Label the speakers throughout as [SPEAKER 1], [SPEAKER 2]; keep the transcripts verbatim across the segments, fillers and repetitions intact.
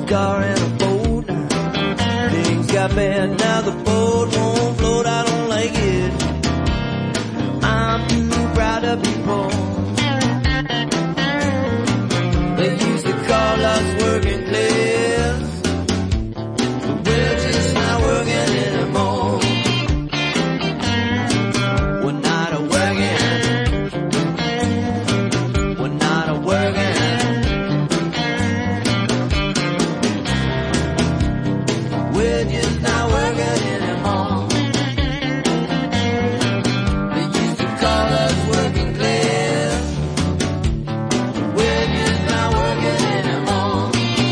[SPEAKER 1] car and a boat. Things got bad, now the boat won't float, I don't like it. I'm too proud to be poor. They used to call us working class, but we're just not working anymore. We're not a working, we're not a working. We're just not working anymore. They used to call us working class, but we're just not working anymore.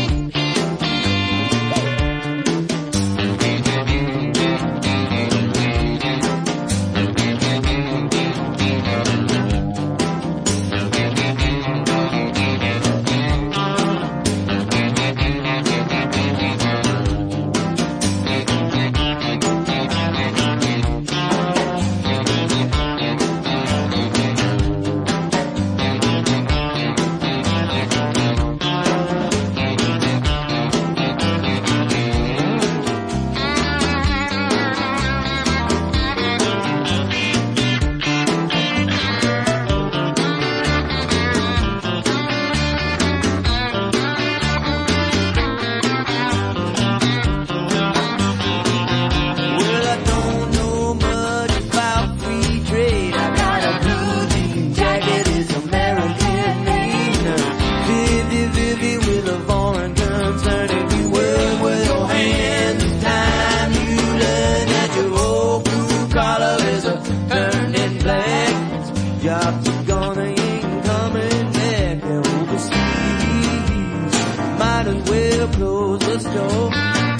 [SPEAKER 1] Well, I don't know much about free trade. I got a blue jean jacket, it's American made. Vivi, Vivi with a foreign concern. If you work with your hands, it's time you learn that your old blue collar is a turning black. Jobs are gone, they ain't coming back. They're overseas, might as well close the store.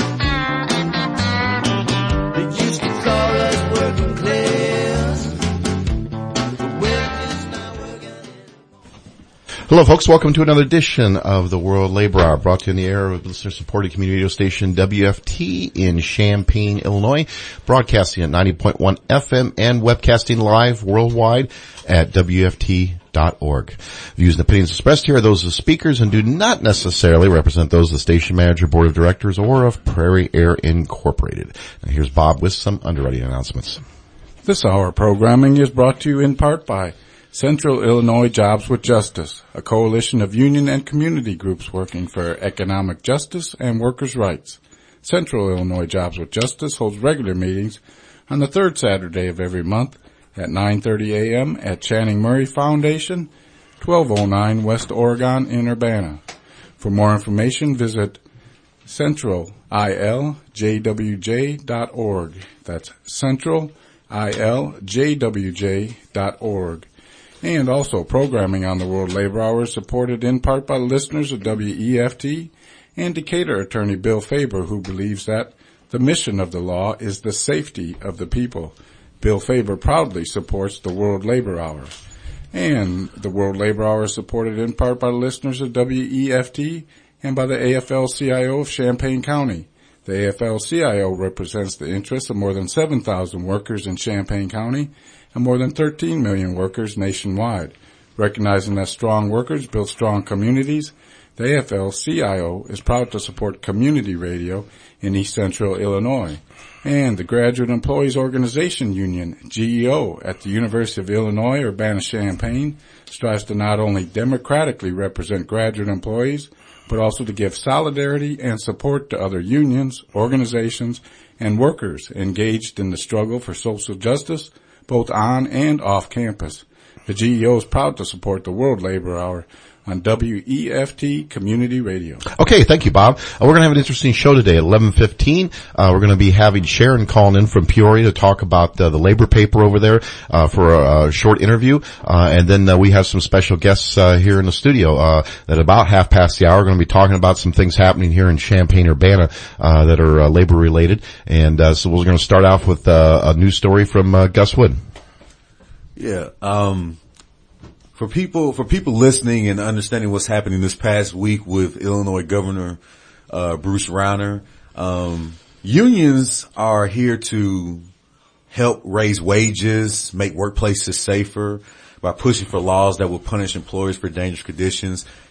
[SPEAKER 1] They used to call us working class, but we're just not working anymore.
[SPEAKER 2] Hello, folks. Welcome to another edition of the World Labor Hour, brought to you in the air with listener-supported community radio station W F T in Champaign, Illinois, broadcasting at ninety point one F M and webcasting live worldwide at W F T dot org. Views and opinions expressed here are those of speakers and do not necessarily represent those of the station manager, board of directors, or of Prairie Air Incorporated. Now, here's Bob with some underwriting announcements.
[SPEAKER 3] This hour programming is brought to you in part by Central Illinois Jobs with Justice, a coalition of union and community groups working for economic justice and workers' rights. Central Illinois Jobs with Justice holds regular meetings on the third Saturday of every month at nine thirty a.m. at Channing Murray Foundation, twelve oh nine West Oregon in Urbana. For more information, visit central I L J W J dot org. That's central I L J W J dot org. And also programming on the World Labor Hour is supported in part by listeners of W E F T and Decatur attorney Bill Faber, who believes that the mission of the law is the safety of the people. Bill Faber proudly supports the World Labor Hour. And the World Labor Hour is supported in part by listeners of W E F T and by the A F L C I O of Champaign County. The A F L C I O represents the interests of more than seven thousand workers in Champaign County and more than thirteen million workers nationwide. Recognizing that strong workers build strong communities, the A F L C I O is proud to support community radio in East Central Illinois. And the Graduate Employees Organization Union, G E O, at the University of Illinois Urbana-Champaign strives to not only democratically represent graduate employees, but also to give solidarity and support to other unions, organizations, and workers engaged in the struggle for social justice, both on and off campus. The G E O is proud to support the World Labor Hour on W E F T Community Radio.
[SPEAKER 2] Okay, thank you, Bob. Uh, we're going to have an interesting show today at eleven fifteen. Uh, we're going to be having Sharon calling in from Peoria to talk about uh, the labor paper over there uh, for a, a short interview. Uh, and then uh, we have some special guests uh, here in the studio uh, at about half past the hour. We're going to be talking about some things happening here in Champaign-Urbana uh, that are uh, labor-related. And uh, so we're going to start off with uh, a news story from uh, Gus Wood.
[SPEAKER 4] Yeah, um... For people, for people listening and understanding what's happening this past week with Illinois Governor, uh, Bruce Rauner, um, unions are here to help raise wages, make workplaces safer by pushing for laws that will punish employers for dangerous conditions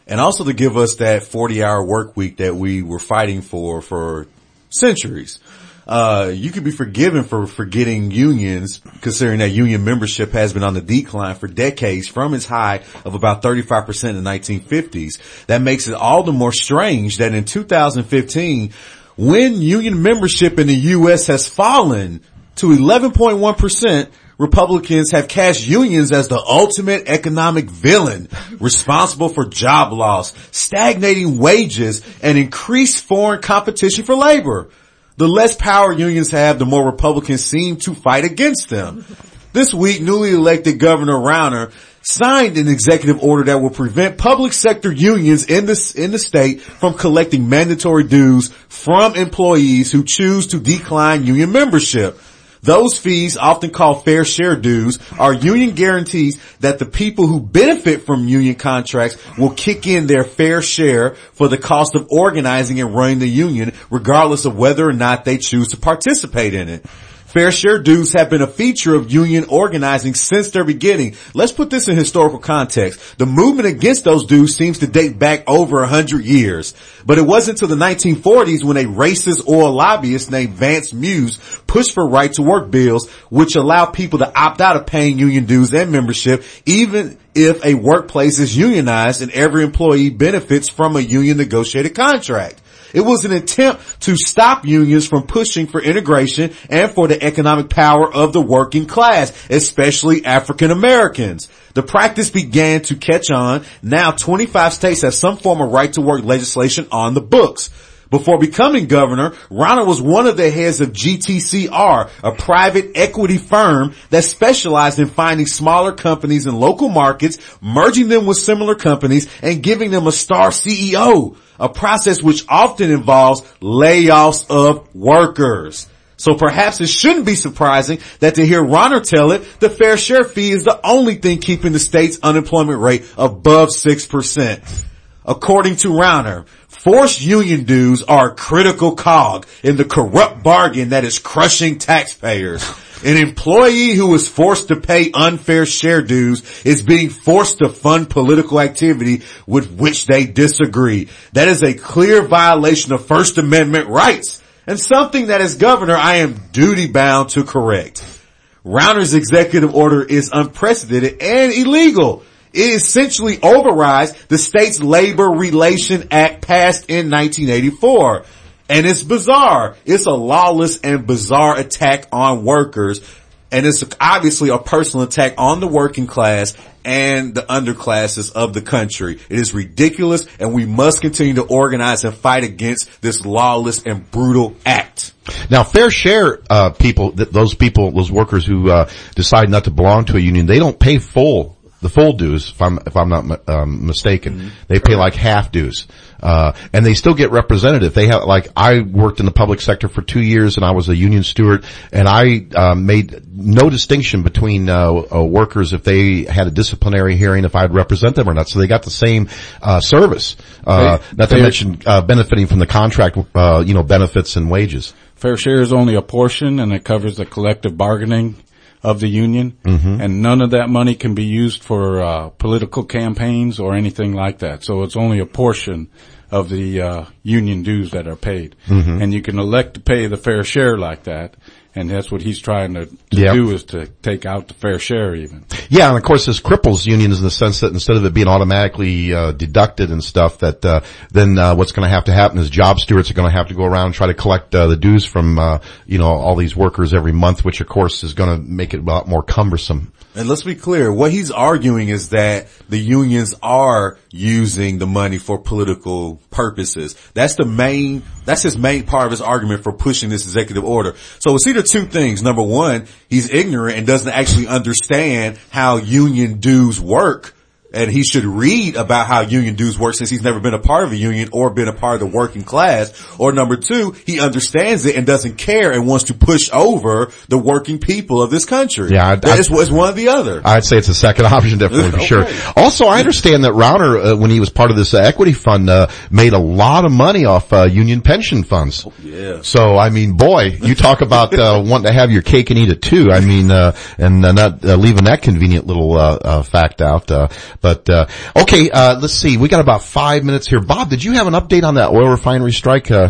[SPEAKER 4] and also to give us that forty hour work week that we were fighting for for centuries. Uh, you could be forgiven for forgetting unions, considering that union membership has been on the decline for decades from its high of about thirty-five percent in the nineteen fifties. That makes it all the more strange that in two thousand fifteen, when union membership in the U S has fallen to eleven point one percent, Republicans have cast unions as the ultimate economic villain, responsible for job loss, stagnating wages, and increased foreign competition for labor. The less power unions have, the more Republicans seem to fight against them. This week, newly elected Governor Rauner signed an executive order that will prevent public sector unions in the, in the state from collecting mandatory dues from employees who choose to decline union membership. Those fees, often called fair share dues, are union guarantees that the people who benefit from union contracts will kick in their fair share for the cost of organizing and running the union, regardless of whether or not they choose to participate in it. Fair share dues have been a feature of union organizing since their beginning. Let's put this in historical context. The movement against those dues seems to date back over a hundred years. But it wasn't until the nineteen forties when a racist oil lobbyist named Vance Muse pushed for right to work bills, which allow people to opt out of paying union dues and membership, even if a workplace is unionized and every employee benefits from a union negotiated contract. It was an attempt to stop unions from pushing for integration and for the economic power of the working class, especially African Americans. The practice began to catch on. Now twenty-five states have some form of right to work legislation on the books. Before becoming governor, Rauner was one of the heads of G T C R, a private equity firm that specialized in finding smaller companies in local markets, merging them with similar companies, and giving them a star C E O, a process which often involves layoffs of workers. So perhaps it shouldn't be surprising that to hear Rauner tell it, the fair share fee is the only thing keeping the state's unemployment rate above six percent. According to Rauner, forced union dues are a critical cog in the corrupt bargain that is crushing taxpayers. An employee who is forced to pay unfair share dues is being forced to fund political activity with which they disagree. That is a clear violation of First Amendment rights, and something that as governor I am duty bound to correct. Rauner's executive order is unprecedented and illegal. It essentially overrides the state's Labor Relation Act passed in nineteen eighty-four. And it's bizarre. It's a lawless and bizarre attack on workers. And it's obviously a personal attack on the working class and the underclasses of the country. It is ridiculous, and we must continue to organize and fight against this lawless and brutal act.
[SPEAKER 2] Now, fair share, uh, people, th- those people, those workers who, uh, decide not to belong to a union, they don't pay full the full dues, if I'm, if I'm not, um, mistaken. Mm-hmm. They pay like half dues. Uh, and they still get representative. They have, like, I worked in the public sector for two years and I was a union steward, and I, um, made no distinction between, uh, uh, workers if they had a disciplinary hearing, if I'd represent them or not. So they got the same, uh, service. Uh, they, not to mention, uh, benefiting from the contract, uh, you know, benefits and wages.
[SPEAKER 3] Fair share is only a portion, and it covers the collective bargaining of the union, mm-hmm. and none of that money can be used for uh political campaigns or anything like that. So it's only a portion of the uh union dues that are paid. Mm-hmm. And you can elect to pay the fair share like that, and that's what he's trying to, to yep. do, is to take out the fair share even.
[SPEAKER 2] Yeah, and of course this cripples unions in the sense that instead of it being automatically uh deducted and stuff, that uh then uh what's going to have to happen is job stewards are going to have to go around and try to collect uh, the dues from uh you know all these workers every month, which of course is going to make it a lot more cumbersome.
[SPEAKER 4] And let's be clear, what he's arguing is that the unions are using the money for political purposes. That's the main, that's his main part of his argument for pushing this executive order. So it's either two things. Number one, he's ignorant and doesn't actually understand how union dues work. And he should read about how union dues work, since he's never been a part of a union or been a part of the working class. Or number two, he understands it and doesn't care and wants to push over the working people of this country.
[SPEAKER 2] Yeah, I, I,
[SPEAKER 4] it's, it's one or the other.
[SPEAKER 2] I'd say it's a second option, definitely, for okay. sure. Also, I understand that Rauner, uh, when he was part of this uh, equity fund, uh, made a lot of money off uh, union pension funds.
[SPEAKER 4] Oh, yeah.
[SPEAKER 2] So, I mean, boy, you talk about uh, wanting to have your cake and eat it too. I mean, uh, and uh, not uh, leaving that convenient little uh, uh fact out. Uh, but But, uh, okay, uh, let's see. We got about five minutes here. Bob, did you have an update on that oil refinery strike? Uh,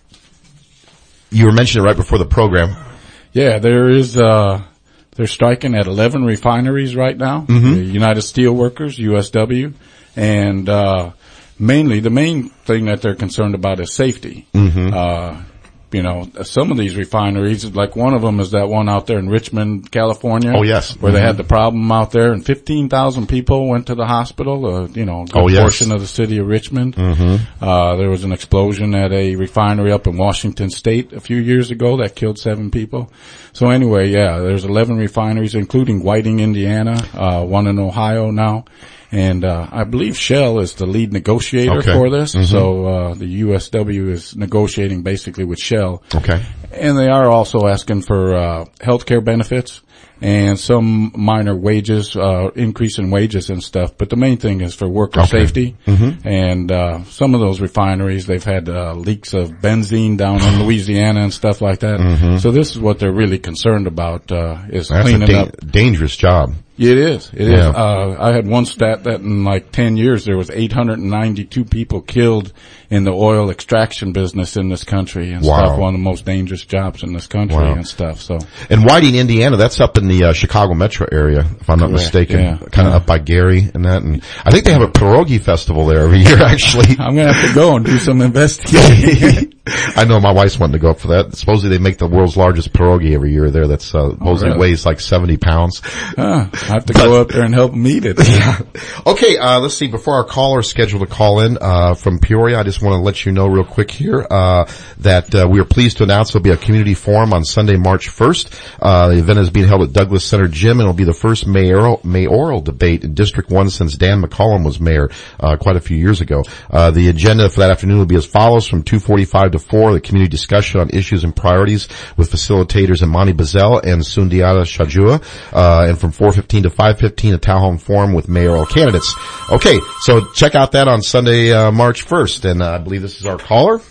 [SPEAKER 2] you were mentioning it right before the program.
[SPEAKER 3] Yeah, there is, uh, they're striking at eleven refineries right now.
[SPEAKER 2] Mm-hmm.
[SPEAKER 3] The United Steelworkers, U S W, and, uh, mainly the main thing that they're concerned about is safety.
[SPEAKER 2] Mm-hmm.
[SPEAKER 3] Uh, You know, some of these refineries, like one of them is that one out there in Richmond, California.
[SPEAKER 2] Oh, yes.
[SPEAKER 3] Where
[SPEAKER 2] Mm-hmm.
[SPEAKER 3] they had the problem out there and fifteen thousand people went to the hospital, uh, you know, a good
[SPEAKER 2] Oh, yes.
[SPEAKER 3] portion of the city of Richmond.
[SPEAKER 2] Mm-hmm.
[SPEAKER 3] Uh, there was an explosion at a refinery up in Washington State a few years ago that killed seven people. So anyway, yeah, there's eleven refineries, including Whiting, Indiana, uh, one in Ohio now. And, uh, I believe Shell is the lead negotiator
[SPEAKER 2] Okay.
[SPEAKER 3] for this.
[SPEAKER 2] Mm-hmm.
[SPEAKER 3] So, uh, the U S W is negotiating basically with Shell.
[SPEAKER 2] Okay.
[SPEAKER 3] And they are also asking for, uh, healthcare benefits and some minor wages, uh, increase in wages and stuff. But the main thing is for worker
[SPEAKER 2] Okay.
[SPEAKER 3] safety.
[SPEAKER 2] Mm-hmm.
[SPEAKER 3] And, uh, some of those refineries, they've had, uh, leaks of benzene down in Louisiana and stuff like that.
[SPEAKER 2] Mm-hmm.
[SPEAKER 3] So this is what they're really concerned about, uh, is
[SPEAKER 2] That's a
[SPEAKER 3] cleaning
[SPEAKER 2] da-
[SPEAKER 3] up.
[SPEAKER 2] dangerous job.
[SPEAKER 3] It is. It
[SPEAKER 2] Yeah.
[SPEAKER 3] is. Uh, I had one stat that in like ten years there was eight hundred ninety-two people killed in the oil extraction business in this country and
[SPEAKER 2] Wow.
[SPEAKER 3] stuff. One of the most dangerous jobs in this country
[SPEAKER 2] Wow.
[SPEAKER 3] and stuff. So
[SPEAKER 2] And Whiting, Indiana, that's up in the uh, Chicago metro area, if I'm not
[SPEAKER 3] Correct,
[SPEAKER 2] mistaken.
[SPEAKER 3] yeah.
[SPEAKER 2] Kind of
[SPEAKER 3] Yeah.
[SPEAKER 2] up by Gary and that. And I think they have a pierogi festival there every year, actually.
[SPEAKER 3] I'm going to have to go and do some investigating.
[SPEAKER 2] I know my wife's wanting to go up for that. Supposedly they make the world's largest pierogi every year there. That's uh, supposedly
[SPEAKER 3] really?
[SPEAKER 2] weighs like seventy pounds.
[SPEAKER 3] Huh. I have to go up there and help them eat it.
[SPEAKER 2] Okay, uh, let's see. Before our caller is scheduled to call in, uh, from Peoria, I just want to let you know real quick here, uh, that, uh, we are pleased to announce there'll be a community forum on Sunday, March first. Uh, the event is being held at Douglas Center Gym and it'll be the first mayoral, mayoral debate in District one since Dan McCollum was mayor, uh, quite a few years ago. Uh, the agenda for that afternoon will be as follows: from two forty-five to four, the community discussion on issues and priorities with facilitators Imani Bazel and Sundiata Shajua, uh, and from four fifteen to five fifteen, a town hall forum with mayoral candidates. Okay, so check out that on Sunday, uh, March first, and uh, I believe this is our caller.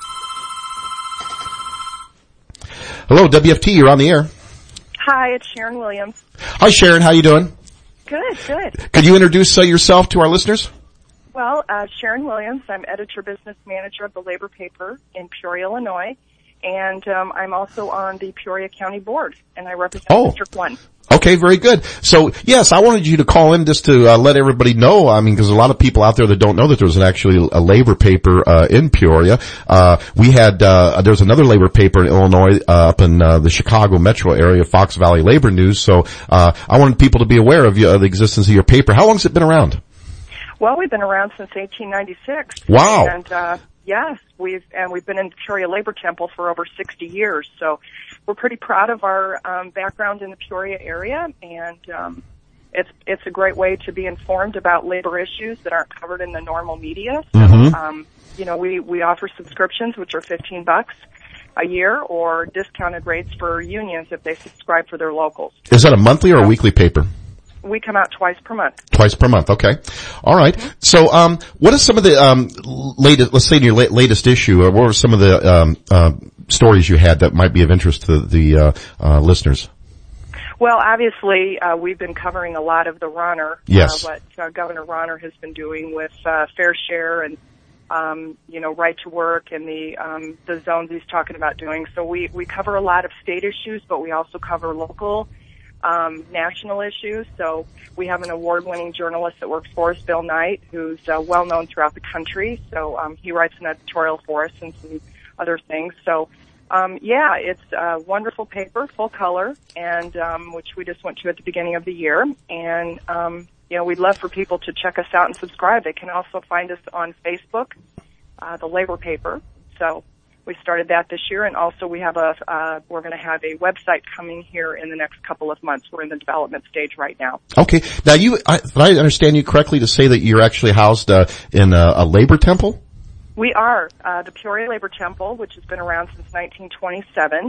[SPEAKER 2] Hello, W F T, you're on the air.
[SPEAKER 5] Hi, it's Sharon Williams.
[SPEAKER 2] Hi Sharon, how you doing?
[SPEAKER 5] Good, good.
[SPEAKER 2] Could you introduce uh, yourself to our listeners?
[SPEAKER 5] Well, uh, Sharon Williams, I'm editor business manager of the labor paper in Peoria, Illinois, and um, I'm also on the Peoria County Board, and I represent
[SPEAKER 2] Oh.
[SPEAKER 5] District one.
[SPEAKER 2] Okay, very good. So, yes, I wanted you to call in just to uh, let everybody know. I mean, because a lot of people out there that don't know that there's an actually a labor paper uh, in Peoria. Uh, we had uh, there's another labor paper in Illinois uh, up in uh, the Chicago metro area, Fox Valley Labor News. So, uh, I wanted people to be aware of, you, of the existence of your paper. How long has it been around?
[SPEAKER 5] Well, we've been around since eighteen ninety-six.
[SPEAKER 2] Wow.
[SPEAKER 5] And uh, yes, we've and we've been in the Peoria Labor Temple for over sixty years. So we're pretty proud of our um, background in the Peoria area, and um, it's it's a great way to be informed about labor issues that aren't covered in the normal media. So,
[SPEAKER 2] Mhm.
[SPEAKER 5] um, you know, we we offer subscriptions, which are fifteen bucks a year, or discounted rates for unions if they subscribe for their locals.
[SPEAKER 2] Is that a monthly or a weekly paper?
[SPEAKER 5] We come out twice per month.
[SPEAKER 2] Twice per month, okay. All right. So, um, what are some of the um, latest? Let's say in your la- latest issue, uh, what were some of the um, uh, stories you had that might be of interest to the uh, uh, listeners?
[SPEAKER 5] Well, obviously, uh, we've been covering a lot of the Ronner,
[SPEAKER 2] Yes.
[SPEAKER 5] uh, what uh, Governor Ronner has been doing with uh, Fair Share and, um, you know, Right to Work and the um, the zones he's talking about doing. So we, we cover a lot of state issues, but we also cover local, um, national issues. So we have an award-winning journalist that works for us, Bill Knight, who's uh, well-known throughout the country. So um, he writes an editorial for us and some other things. So Um, yeah, it's a wonderful paper, full color, and um, which we just went to at the beginning of the year. And um, you know, we'd love for people to check us out and subscribe. They can also find us on Facebook, uh, the Labor Paper. So we started that this year, and also we have a uh, we're going to have a website coming here in the next couple of months. We're in the development stage right now.
[SPEAKER 2] Okay. Now, you, I, did I understand you correctly to say that you're actually housed uh, in a, a labor temple?
[SPEAKER 5] We are uh, the Peoria Labor Temple, which has been around since nineteen twenty-seven,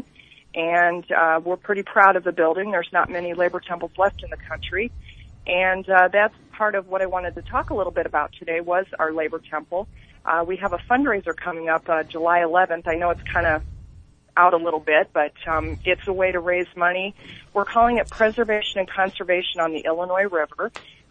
[SPEAKER 5] and uh, we're pretty proud of the building. There's not many labor temples left in the country, and uh, that's part of what I wanted to talk a little bit about today was our labor temple. Uh, we have a fundraiser coming up uh, July eleventh. I know it's kind of out a little bit, but um, it's a way to raise money. We're calling it Preservation and Conservation on the Illinois River.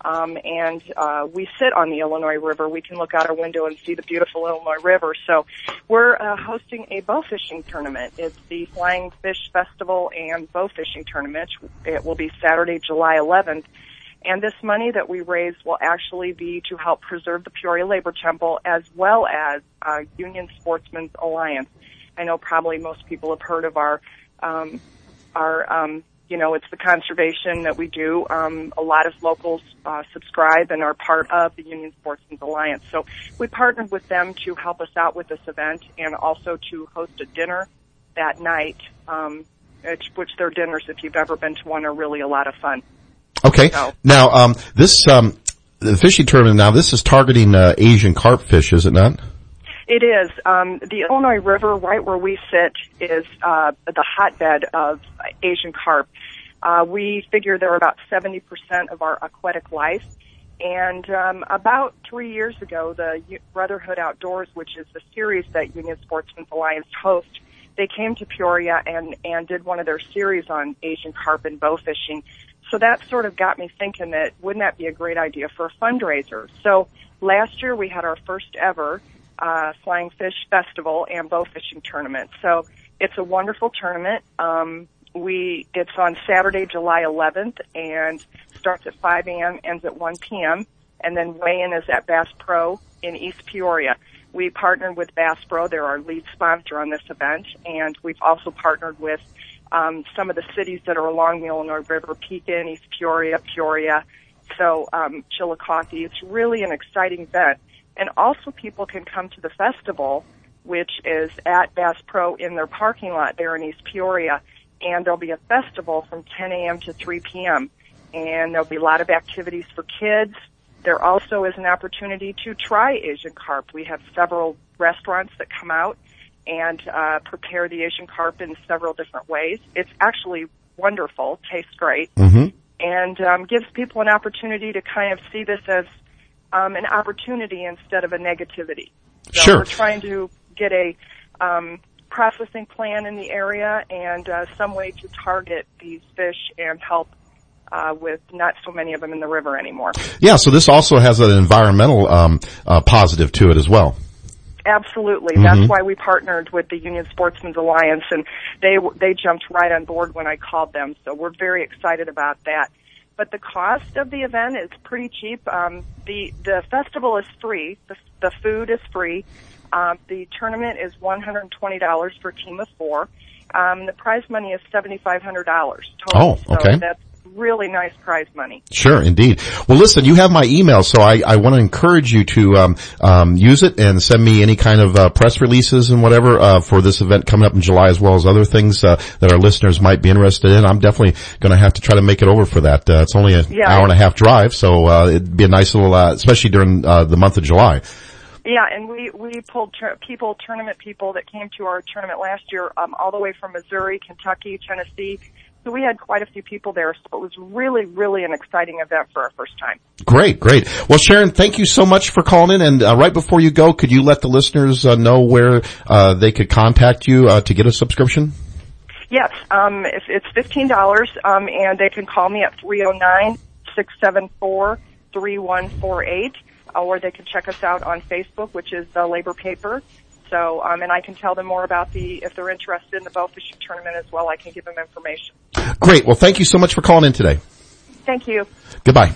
[SPEAKER 5] Um, and uh, we sit on the Illinois River. We can look out our window and see the beautiful Illinois River. So we're uh, hosting a bow fishing tournament. It's the Flying Fish Festival and Bow Fishing Tournament. It will be Saturday, July eleventh. And this money that we raise will actually be to help preserve the Peoria Labor Temple as well as uh, Union Sportsmen's Alliance. I know probably most people have heard of our, um, our, um, you know, it's the conservation that we do. Um, a lot of locals uh, subscribe and are part of the Union Sportsmen's Alliance. So we partnered with them to help us out with this event and also to host a dinner that night, um, which, which their dinners, if you've ever been to one, are really a lot of fun.
[SPEAKER 2] Okay.
[SPEAKER 5] So,
[SPEAKER 2] now, um, this, um, the fishing tournament, now this is targeting, uh, Asian carp fish, is it not?
[SPEAKER 5] It is. Um, the Illinois River, right where we sit, is, uh, the hotbed of Asian carp. Uh, we figure they're about seventy percent of our aquatic life. And, um, about three years ago, the Brotherhood Outdoors, which is the series that Union Sportsmen's Alliance hosts, they came to Peoria and, and did one of their series on Asian carp and bow fishing. So that sort of got me thinking that wouldn't that be a great idea for a fundraiser? So last year we had our first ever uh, Flying Fish Festival and Bow Fishing Tournament. So it's a wonderful tournament. Um, we it's on Saturday, July eleventh, and starts at five a.m., ends at one p.m., and then weigh-in is at Bass Pro in East Peoria. We partnered with Bass Pro. They're our lead sponsor on this event, and we've also partnered with Um, some of the cities that are along the Illinois River, Pekin, East Peoria, Peoria, so um, Chillicothe. It's really an exciting event. And also people can come to the festival, which is at Bass Pro in their parking lot there in East Peoria, and there'll be a festival from ten a.m. to three p.m., and there'll be a lot of activities for kids. There also is an opportunity to try Asian carp. We have several restaurants that come out and uh, prepare the Asian carp in several different ways. It's actually wonderful, tastes great,
[SPEAKER 2] mm-hmm.
[SPEAKER 5] and um, gives people an opportunity to kind of see this as um, an opportunity instead of a negativity. So
[SPEAKER 2] Sure.
[SPEAKER 5] We're trying to get a um, processing plan in the area and uh, some way to target these fish and help uh, with not so many of them in the river anymore.
[SPEAKER 2] Yeah, so this also has an environmental um, uh, positive to it as well.
[SPEAKER 5] Absolutely.
[SPEAKER 2] Mm-hmm.
[SPEAKER 5] That's why we partnered with the Union Sportsmen's Alliance, and they they jumped right on board when I called them. So we're very excited about that. But the cost of the event is pretty cheap. Um, the the festival is free. The, the food is free. Um, the tournament is one hundred twenty dollars for a team of four. Um, the prize money is seventy-five hundred dollars total.
[SPEAKER 2] Oh, okay.
[SPEAKER 5] So that's really nice prize money.
[SPEAKER 2] Sure, indeed. Well, listen, you have my email, so I, I want to encourage you to um, um, use it and send me any kind of uh, press releases and whatever uh, for this event coming up in July, as well as other things uh, that our listeners might be interested in. I'm definitely going to have to try to make it over for that. Uh, it's only an
[SPEAKER 5] yeah.
[SPEAKER 2] hour and a half drive, so uh, it'd be a nice little, uh, especially during uh, the month of July.
[SPEAKER 5] Yeah, and we, we pulled tur- people, tournament people that came to our tournament last year, um, all the way from Missouri, Kentucky, Tennessee. So we had quite a few people there, so it was really, really an exciting event for our first time.
[SPEAKER 2] Great, great. Well, Sharon, thank you so much for calling in. And uh, right before you go, could you let the listeners uh, know where uh, they could contact you uh, to get a subscription?
[SPEAKER 5] Yes, um, it's, it's fifteen dollars, um, and they can call me at three oh nine, six seven four, three one four eight, or they can check us out on Facebook, which is the Labor Paper. So, um, and I can tell them more about the, if they're interested in the bow fishing tournament as well, I can give them information.
[SPEAKER 2] Great. Well, thank you so much for calling in today.
[SPEAKER 5] Thank you.
[SPEAKER 2] Goodbye.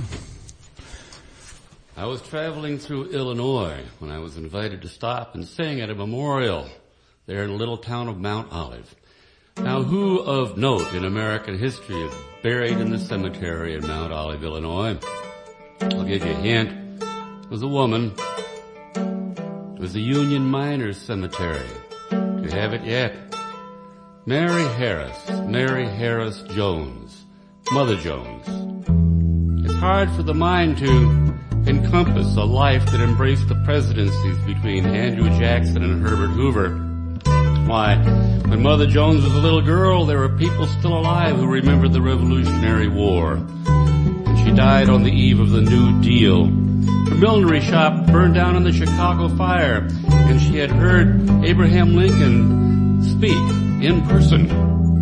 [SPEAKER 6] I was traveling through Illinois when I was invited to stop and sing at a memorial there in the little town of Mount Olive. Now, who of note in American history is buried in the cemetery in Mount Olive, Illinois? I'll give you a hint. It was a woman. It was the Union Miners Cemetery. Do you have it yet? Mary Harris, Mary Harris Jones, Mother Jones. It's hard for the mind to encompass a life that embraced the presidencies between Andrew Jackson and Herbert Hoover. Why, when Mother Jones was a little girl, there were people still alive who remembered the Revolutionary War. And she died on the eve of the New Deal. Her millinery shop burned down in the Chicago fire, and she had heard Abraham Lincoln speak in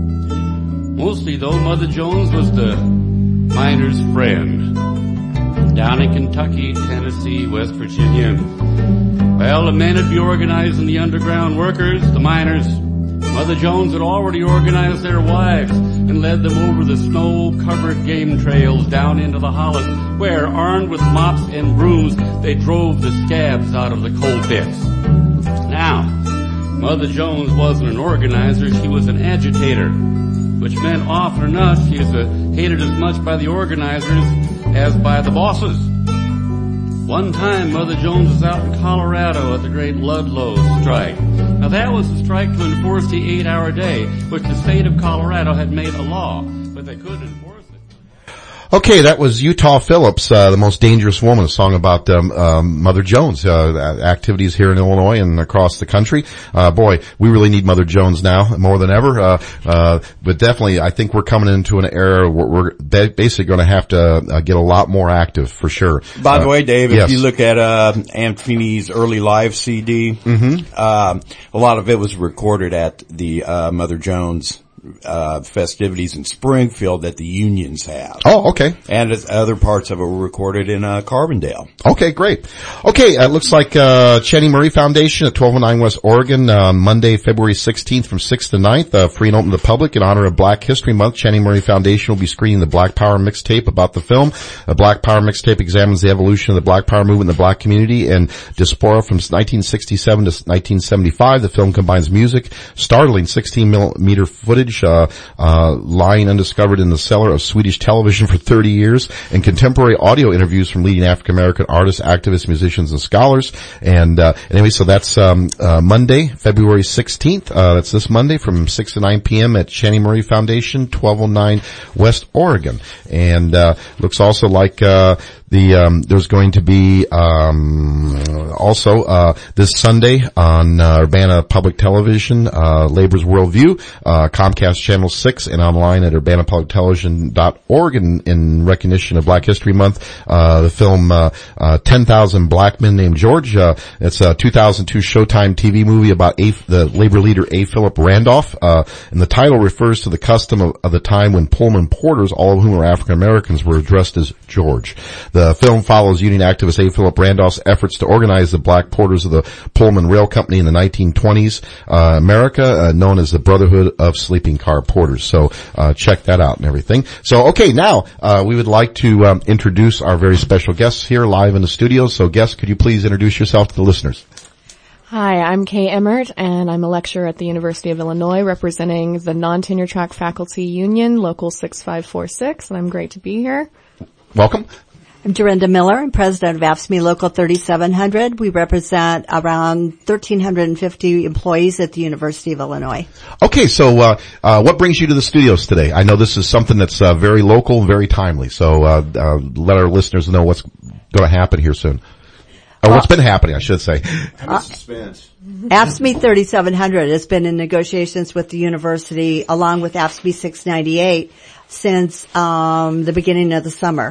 [SPEAKER 6] person. Mostly, though, Mother Jones was the miner's friend. down in Kentucky, Tennessee, West Virginia. Well, the men had been organizing the underground workers, the miners. Mother Jones had already organized their wives and led them over the snow-covered game trails down into the hollows, where, armed with mops and brooms, they drove the scabs out of the coal pits. Now, Mother Jones wasn't an organizer, she was an agitator, which meant often enough she was uh, hated as much by the organizers as by the bosses. One time, Mother Jones was out in Colorado at the great Ludlow strike. Now that was the strike to enforce the eight-hour day, which the state of Colorado had made a law, but they couldn't enforce it.
[SPEAKER 2] Okay, that was Utah Phillips, uh, The Most Dangerous Woman, a song about um, um, Mother Jones, uh, activities here in Illinois and across the country. Uh, boy, we really need Mother Jones now more than ever. Uh, uh, but definitely, I think we're coming into an era where we're ba- basically going to have to uh, get a lot more active, for sure.
[SPEAKER 7] By the
[SPEAKER 2] uh,
[SPEAKER 7] way, Dave,
[SPEAKER 2] yes.
[SPEAKER 7] if you look at uh, Aunt Feeney's early live C D,
[SPEAKER 2] mm-hmm.
[SPEAKER 7] um, a lot of it was recorded at the uh, Mother Jones uh festivities in Springfield that the unions have.
[SPEAKER 2] Oh, okay.
[SPEAKER 7] And other parts of it were recorded in uh Carbondale.
[SPEAKER 2] Okay, great. Okay, uh, it looks like uh Cheney Murray Foundation at twelve oh nine West Oregon, uh, Monday, February sixteenth from six to ninth, uh, free and open to the public in honor of Black History Month. Cheney Murray Foundation will be screening the Black Power mixtape about the film. The Black Power mixtape examines the evolution of the Black Power movement in the Black community and diaspora from nineteen sixty-seven to nineteen seventy-five. The film combines music, startling sixteen millimeter footage, Uh, uh, lying undiscovered in the cellar of Swedish television for thirty years, and contemporary audio interviews from leading African American artists, activists, musicians, and scholars. And uh, anyway, so that's um, uh, Monday, February sixteenth. Uh, that's this Monday from six to nine p.m. at Cheney Murray Foundation, twelve oh nine West Oregon. And uh, looks also like uh, the um, there's going to be um, also uh, this Sunday on uh, Urbana Public Television, uh, Labor's Worldview, uh, Comcast Channel six, and online at urbana public television dot org in, in recognition of Black History Month. Uh, the film uh, uh, ten thousand Black Men Named George. Uh, it's a two thousand two Showtime T V movie about a, the labor leader A. Philip Randolph, uh, and the title refers to the custom of, of the time when Pullman porters, all of whom are African Americans, were addressed as George. The film follows union activist A. Philip Randolph's efforts to organize the black porters of the Pullman Rail Company in the nineteen twenties, uh, America, uh, known as the Brotherhood of Sleeping Car Porters. So, uh, check that out and everything. So, okay, now, uh, we would like to, um, introduce our very special guests here live in the studio. So, guests, could you please introduce yourself to the listeners?
[SPEAKER 8] Hi, I'm Kay Emmert, and I'm a lecturer at the University of Illinois representing the non-tenure track faculty union, Local six five four six, and I'm great to be here.
[SPEAKER 2] Welcome.
[SPEAKER 9] I'm Dorinda Miller. I'm president of A F S C M E Local thirty-seven hundred. We represent around one thousand three hundred fifty employees at the University of Illinois.
[SPEAKER 2] Okay, so uh, uh what brings you to the studios today? I know this is something that's uh, very local and very timely, so uh, uh let our listeners know what's going to happen here soon. Or what's been happening, I should say.
[SPEAKER 4] Uh, suspense.
[SPEAKER 9] A F S C M E thirty-seven hundred has been in negotiations with the university along with A F S C M E six ninety-eight since um the beginning of the summer.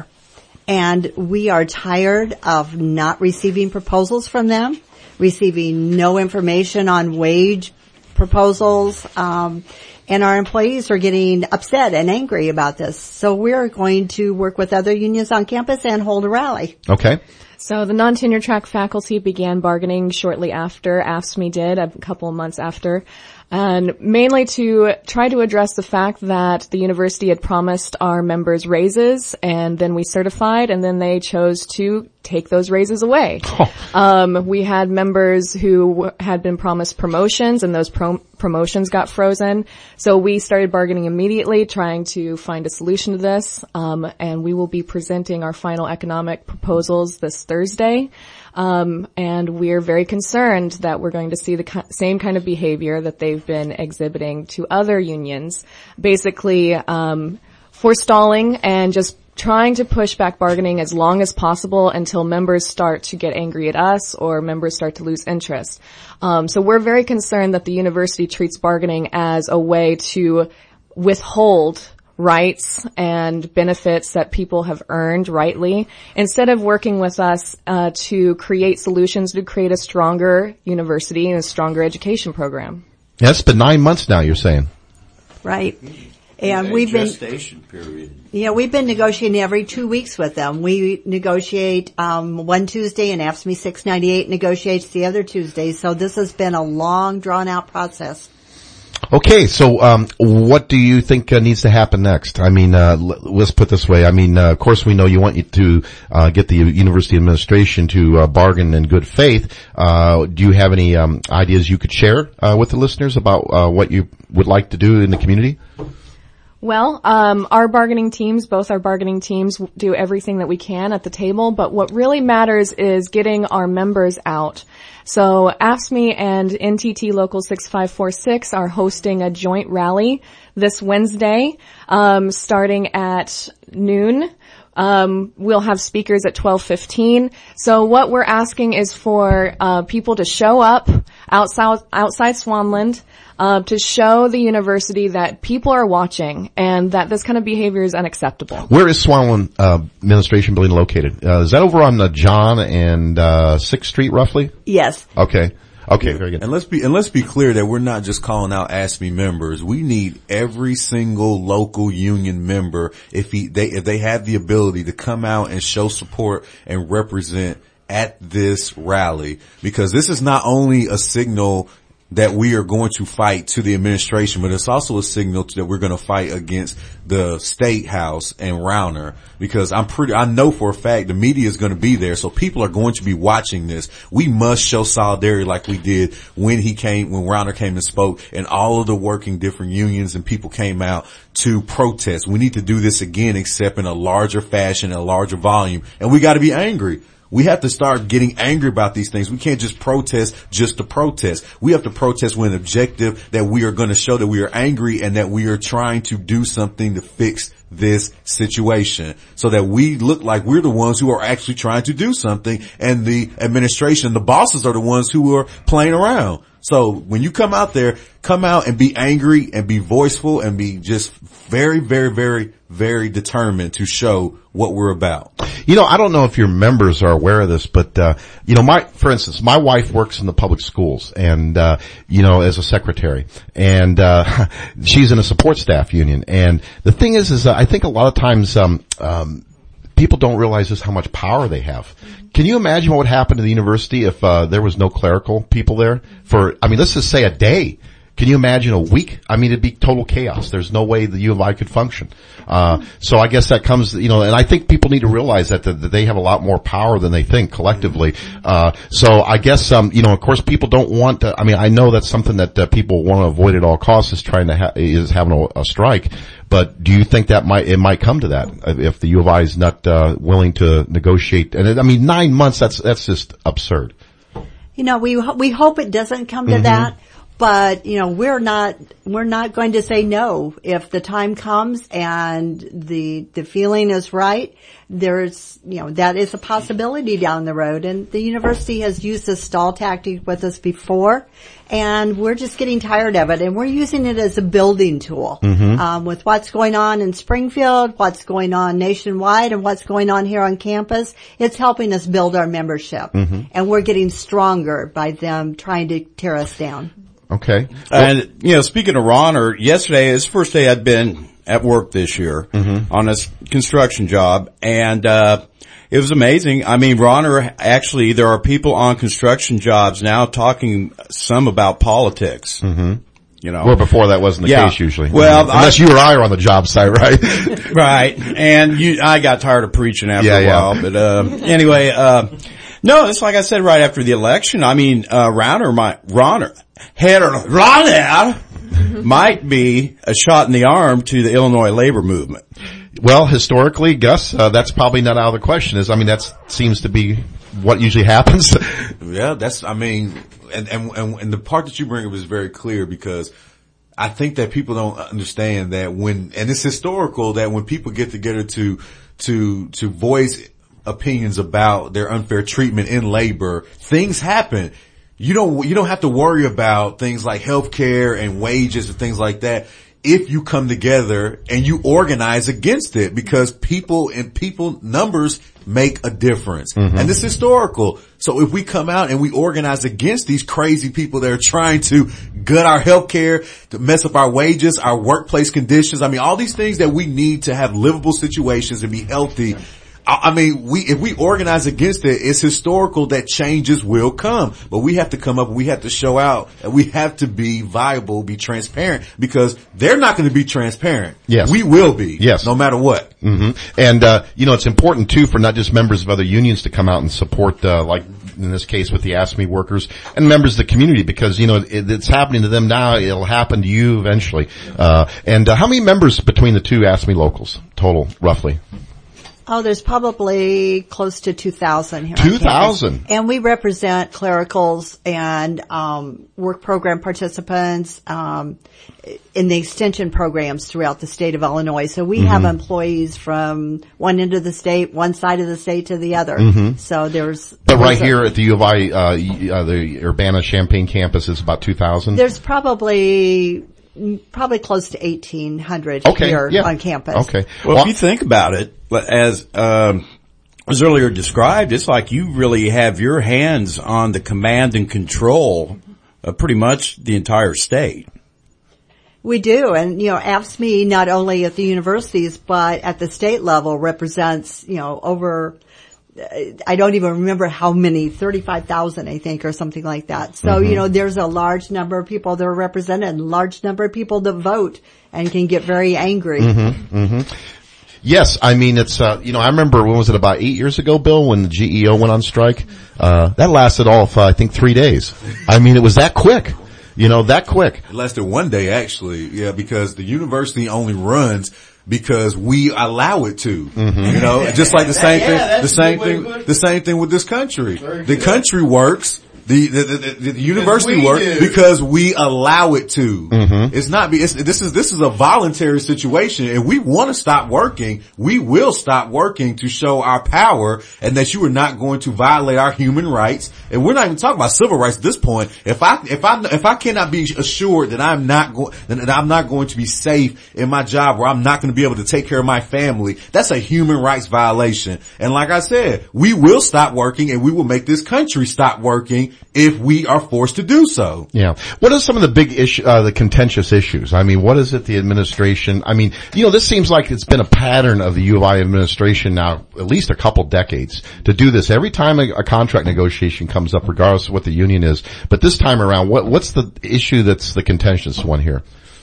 [SPEAKER 9] And we are tired of not receiving proposals from them, receiving no information on wage proposals, um, and our employees are getting upset and angry about this. So we're going to work with other unions on campus and hold a rally.
[SPEAKER 2] Okay.
[SPEAKER 8] So the non-tenure track faculty began bargaining shortly after A F S C M E did, a couple of months after, and mainly to try to address the fact that the university had promised our members raises, and then we certified, and then they chose to take those raises away. Oh. Um, we had members who had been promised promotions, and those pro- promotions got frozen. So we started bargaining immediately, trying to find a solution to this, um, and we will be presenting our final economic proposals this Thursday. Um, and we're very concerned that we're going to see the ki- same kind of behavior that they've been exhibiting to other unions, basically um, forestalling and just trying to push back bargaining as long as possible until members start to get angry at us or members start to lose interest. Um, so we're very concerned that the university treats bargaining as a way to withhold rights and benefits that people have earned rightly, instead of working with us uh, to create solutions to create a stronger university and a stronger education program.
[SPEAKER 2] Yeah, it's been nine months now, you're saying.
[SPEAKER 9] Right. And
[SPEAKER 7] A
[SPEAKER 9] we've been,
[SPEAKER 7] gestation period.
[SPEAKER 9] yeah, we've been negotiating every two weeks with them. We negotiate, um, one Tuesday and A F S C M E six ninety-eight negotiates the other Tuesday. So this has been a long drawn out process.
[SPEAKER 2] Okay, so um, what do you think uh, needs to happen next? I mean, uh, l- let's put it this way. I mean, uh, of course, we know you want you to uh, get the university administration to uh, bargain in good faith. Uh, do you have any um, ideas you could share uh, with the listeners about uh, what you would like to do in the community?
[SPEAKER 8] Well, um, our bargaining teams, both our bargaining teams do everything that we can at the table, but what really matters is getting our members out. So A F S C M E and N T T Local six five four six are hosting a joint rally this Wednesday, um, starting at noon. Um, we'll have speakers at twelve fifteen. So what we're asking is for uh people to show up outside outside Swanland, uh, to show the university that people are watching and that this kind of behavior is unacceptable.
[SPEAKER 2] Where is Swanland uh, Administration Building located? Uh, is that over on uh, John and uh, sixth Street, roughly?
[SPEAKER 9] Yes.
[SPEAKER 2] Okay. Okay, very good.
[SPEAKER 4] And let's be and let's be clear that we're not just calling out A F S C M E members. We need every single local union member, if he they if they have the ability, to come out and show support and represent at this rally, because this is not only a signal that we are going to fight to the administration, but it's also a signal to, that we're going to fight against the State House and Rauner, because I'm pretty, I know for a fact the media is going to be there. So people are going to be watching this. We must show solidarity like we did when he came, when Rauner came and spoke, and all of the working different unions and people came out to protest. We need to do this again, except in a larger fashion, a larger volume, and we got to be angry. We have to start getting angry about these things. We can't just protest just to protest. We have to protest with an objective that we are going to show that we are angry and that we are trying to do something to fix this situation, so that we look like we're the ones who are actually trying to do something, and the administration, the bosses, are the ones who are playing around. So when you come out there, come out and be angry and be voiceful and be just very, very, very, very determined to show what we're about.
[SPEAKER 2] You know, I don't know if your members are aware of this, but, uh, you know, my, for instance, my wife works in the public schools and, uh, you know, as a secretary, and, uh, she's in a support staff union. And the thing is, is uh, I think a lot of times, um, um, people don't realize just how much power they have. Can you imagine what would happen to the university if, uh, there was no clerical people there for, I mean, let's just say a day? Can you imagine a week? I mean, it'd be total chaos. There's no way the U of I could function. Uh, so I guess that comes, you know, and I think people need to realize that, that, that they have a lot more power than they think collectively. Uh, so I guess, um, you know, of course people don't want to, I mean, I know that's something that uh, people want to avoid at all costs, is trying to ha- is having a, a strike. But do you think that might, it might come to that if the U of I is not, uh, willing to negotiate? And it, I mean, nine months, that's, that's just absurd.
[SPEAKER 9] You know, we, we hope it doesn't come to mm-hmm. that. But, you know, we're not, we're not going to say no. If the time comes and the, the feeling is right, there's, you know, that is a possibility down the road. And the university has used this stall tactic with us before, and we're just getting tired of it. And we're using it as a building tool. Mm-hmm. Um, with what's going on in Springfield, what's going on nationwide, and what's going on here on campus, it's helping us build our membership. Mm-hmm. And we're getting stronger by them trying to tear us down.
[SPEAKER 2] Okay.
[SPEAKER 7] And, you know, speaking of Rauner, yesterday is the first day I'd been at work this year mm-hmm. on this construction job, and uh it was amazing. I mean, Rauner, actually, there are people on construction jobs now talking some about politics. Mm-hmm. You know,
[SPEAKER 2] where before that wasn't the
[SPEAKER 7] yeah.
[SPEAKER 2] case usually.
[SPEAKER 7] Well,
[SPEAKER 2] unless I, you or I are on the job site, right?
[SPEAKER 7] Right. And you, I got tired of preaching after
[SPEAKER 2] yeah,
[SPEAKER 7] a while,
[SPEAKER 2] yeah.
[SPEAKER 7] but uh anyway, uh no, it's like I said right after the election. I mean, uh Rauner might Rauner head Rauner might be a shot in the arm to the Illinois labor movement.
[SPEAKER 2] Well, historically, Gus, uh, that's probably not out of the question. Is I mean, that seems to be what usually happens.
[SPEAKER 4] Yeah, that's, I mean, and, and, and, and the part that you bring up is very clear, because I think that people don't understand that when, and it's historical, that when people get together to, to, to voice opinions about their unfair treatment in labor, things happen. You don't, you don't have to worry about things like health care and wages and things like that. if you come together and you organize against it, because people and people numbers make a difference. Mm-hmm. And it's historical. So if we come out and we organize against these crazy people that are trying to gut our health care, to mess up our wages, our workplace conditions, I mean, all these things that we need to have livable situations and be healthy. I mean, we, if we organize against it, it's historical that changes will come, but we have to come up, we have to show out, and we have to be viable, be transparent, because they're not going to be transparent.
[SPEAKER 2] Yes.
[SPEAKER 4] We will be.
[SPEAKER 2] Yes.
[SPEAKER 4] No matter what.
[SPEAKER 2] Mm-hmm. And, uh, you know, it's important too for not just members of other unions to come out and support, uh, like in this case with the AFSCME workers and members of the community, because, you know, it, it's happening to them now. It'll happen to you eventually. Uh, and, uh, how many members between the two AFSCME locals total, roughly?
[SPEAKER 9] Oh, there's probably close to two thousand here.
[SPEAKER 2] two thousand.
[SPEAKER 9] And we represent clericals and um work program participants um in the extension programs throughout the state of Illinois. So we mm-hmm. have employees from one end of the state, one side of the state to the other. Mm-hmm. So there's
[SPEAKER 2] But
[SPEAKER 9] there's
[SPEAKER 2] right
[SPEAKER 9] a,
[SPEAKER 2] here at the U of I, uh, uh the Urbana-Champaign campus is about two thousand?
[SPEAKER 9] There's probably Probably close to eighteen hundred
[SPEAKER 2] okay,
[SPEAKER 9] here
[SPEAKER 2] yeah.
[SPEAKER 9] on campus.
[SPEAKER 7] Okay. Well, well, if you think about it, as um, was earlier described, it's like you really have your hands on the command and control of pretty much the entire state.
[SPEAKER 9] We do, and you know, AFSCME not only at the universities but at the state level represents, you know, over. I don't even remember how many, thirty-five thousand, I think, or something like that. So, mm-hmm. you know, there's a large number of people that are represented, and a large number of people that vote and can get very angry.
[SPEAKER 2] Mm-hmm. Mm-hmm. Yes, I mean, it's, uh, you know, I remember, when was it, about eight years ago, Bill, when the G E O went on strike? Uh, that lasted all of, uh, I think, three days. I mean, it was that quick. You know, that quick.
[SPEAKER 4] It lasted one day, actually, yeah, because the university only runs because we allow it to. Mm-hmm. You know, just like the same thing, yeah, the same thing, the same thing with this country. The country works. The, the, the, the university works because we allow it to. Mm-hmm. It's not, it's, this is, this is a voluntary situation. If we want to stop working, we will stop working to show our power and that you are not going to violate our human rights. And we're not even talking about civil rights at this point. If I, if I, if I cannot be assured that I'm not going, that I'm not going to be safe in my job, where I'm not going to be able to take care of my family, that's a human rights violation. And like I said, we will stop working and we will make this country stop working if we are forced to do so.
[SPEAKER 2] Yeah. What are some of the big issue, uh, the contentious issues? I mean, what is it the administration, I mean, you know, this seems like it's been a pattern of the U of I administration now, at least a couple decades, to do this every time a, a contract negotiation comes up, regardless of what the union is. But this time around, what, what's the issue that's the contentious one here?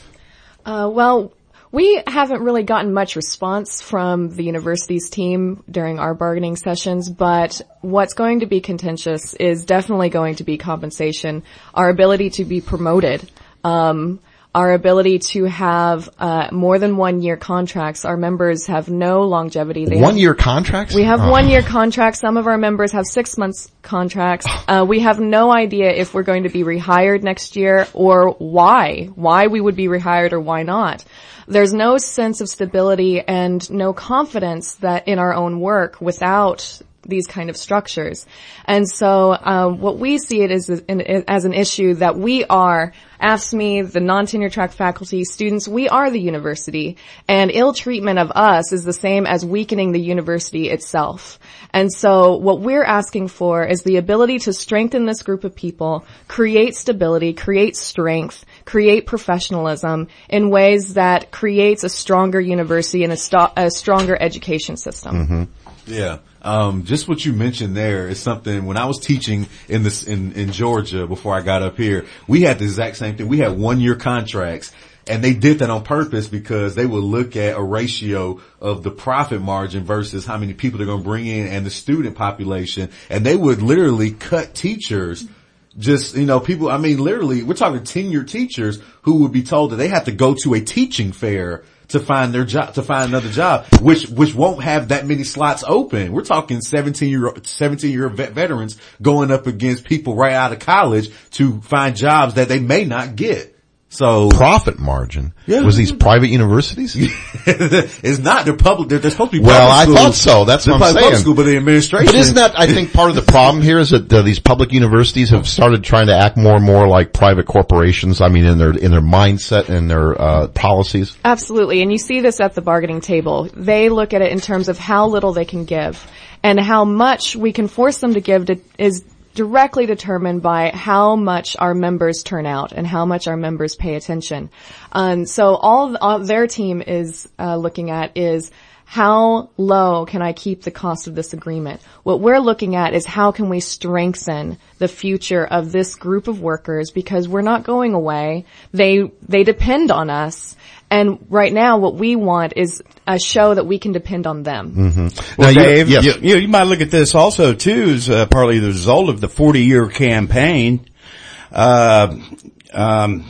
[SPEAKER 8] Uh, well, we haven't really gotten much response from the university's team during our bargaining sessions, but what's going to be contentious is definitely going to be compensation, our ability to be promoted, um, our ability to have uh more than one year contracts. Our members have no longevity. They
[SPEAKER 2] one
[SPEAKER 8] have,
[SPEAKER 2] year contracts?
[SPEAKER 8] We have
[SPEAKER 2] oh.
[SPEAKER 8] one year contracts. Some of our members have six months contracts. Uh we have no idea if we're going to be rehired next year or why, why we would be rehired or why not. There's no sense of stability and no confidence that in our own work without these kind of structures. And so uh, what we see it as an, as an issue that we are, AFSCME, the non-tenure track faculty, students, we are the university, and ill treatment of us is the same as weakening the university itself. And so what we're asking for is the ability to strengthen this group of people, create stability, create strength, create professionalism in ways that creates a stronger university and a, st- a stronger education system.
[SPEAKER 2] Mm-hmm.
[SPEAKER 4] Yeah. Um, just what you mentioned there is something. When I was teaching in this, in, in Georgia before I got up here, we had the exact same thing. We had one year contracts, and they did that on purpose because they would look at a ratio of the profit margin versus how many people they're going to bring in and the student population. And they would literally cut teachers. Just, you know, people, I mean, literally, we're talking tenured teachers who would be told that they have to go to a teaching fair to find their job, to find another job, which, which won't have that many slots open. We're talking seventeen year, seventeen year vet veterans going up against people right out of college to find jobs that they may not get. So
[SPEAKER 2] profit margin
[SPEAKER 4] Yeah.
[SPEAKER 2] was these private universities?
[SPEAKER 4] it's not. They're public. They're, they're supposed to be
[SPEAKER 2] Well,
[SPEAKER 4] public
[SPEAKER 2] I
[SPEAKER 4] schools.
[SPEAKER 2] thought so. That's
[SPEAKER 4] They're
[SPEAKER 2] what I'm
[SPEAKER 4] public
[SPEAKER 2] saying.
[SPEAKER 4] school, but the administration.
[SPEAKER 2] But isn't that, I think, part of the problem here is that uh, these public universities have started trying to act more and more like private corporations. I mean, in their in their mindset and their uh policies.
[SPEAKER 8] Absolutely. And you see this at the bargaining table. They look at it in terms of how little they can give and how much we can force them to give to, is directly determined by how much our members turn out and how much our members pay attention. Um, so all, all their team is uh, looking at is how low can I keep the cost of this agreement? What we're looking at is how can we strengthen the future of this group of workers because we're not going away. They, they depend on us. And right now what we want is a show that we can depend on them.
[SPEAKER 2] Mm-hmm.
[SPEAKER 7] Well,
[SPEAKER 2] Now, you-
[SPEAKER 7] Dave,
[SPEAKER 2] yes.
[SPEAKER 7] you, you might look at this also too as uh, partly the result of the forty-year campaign uh, um,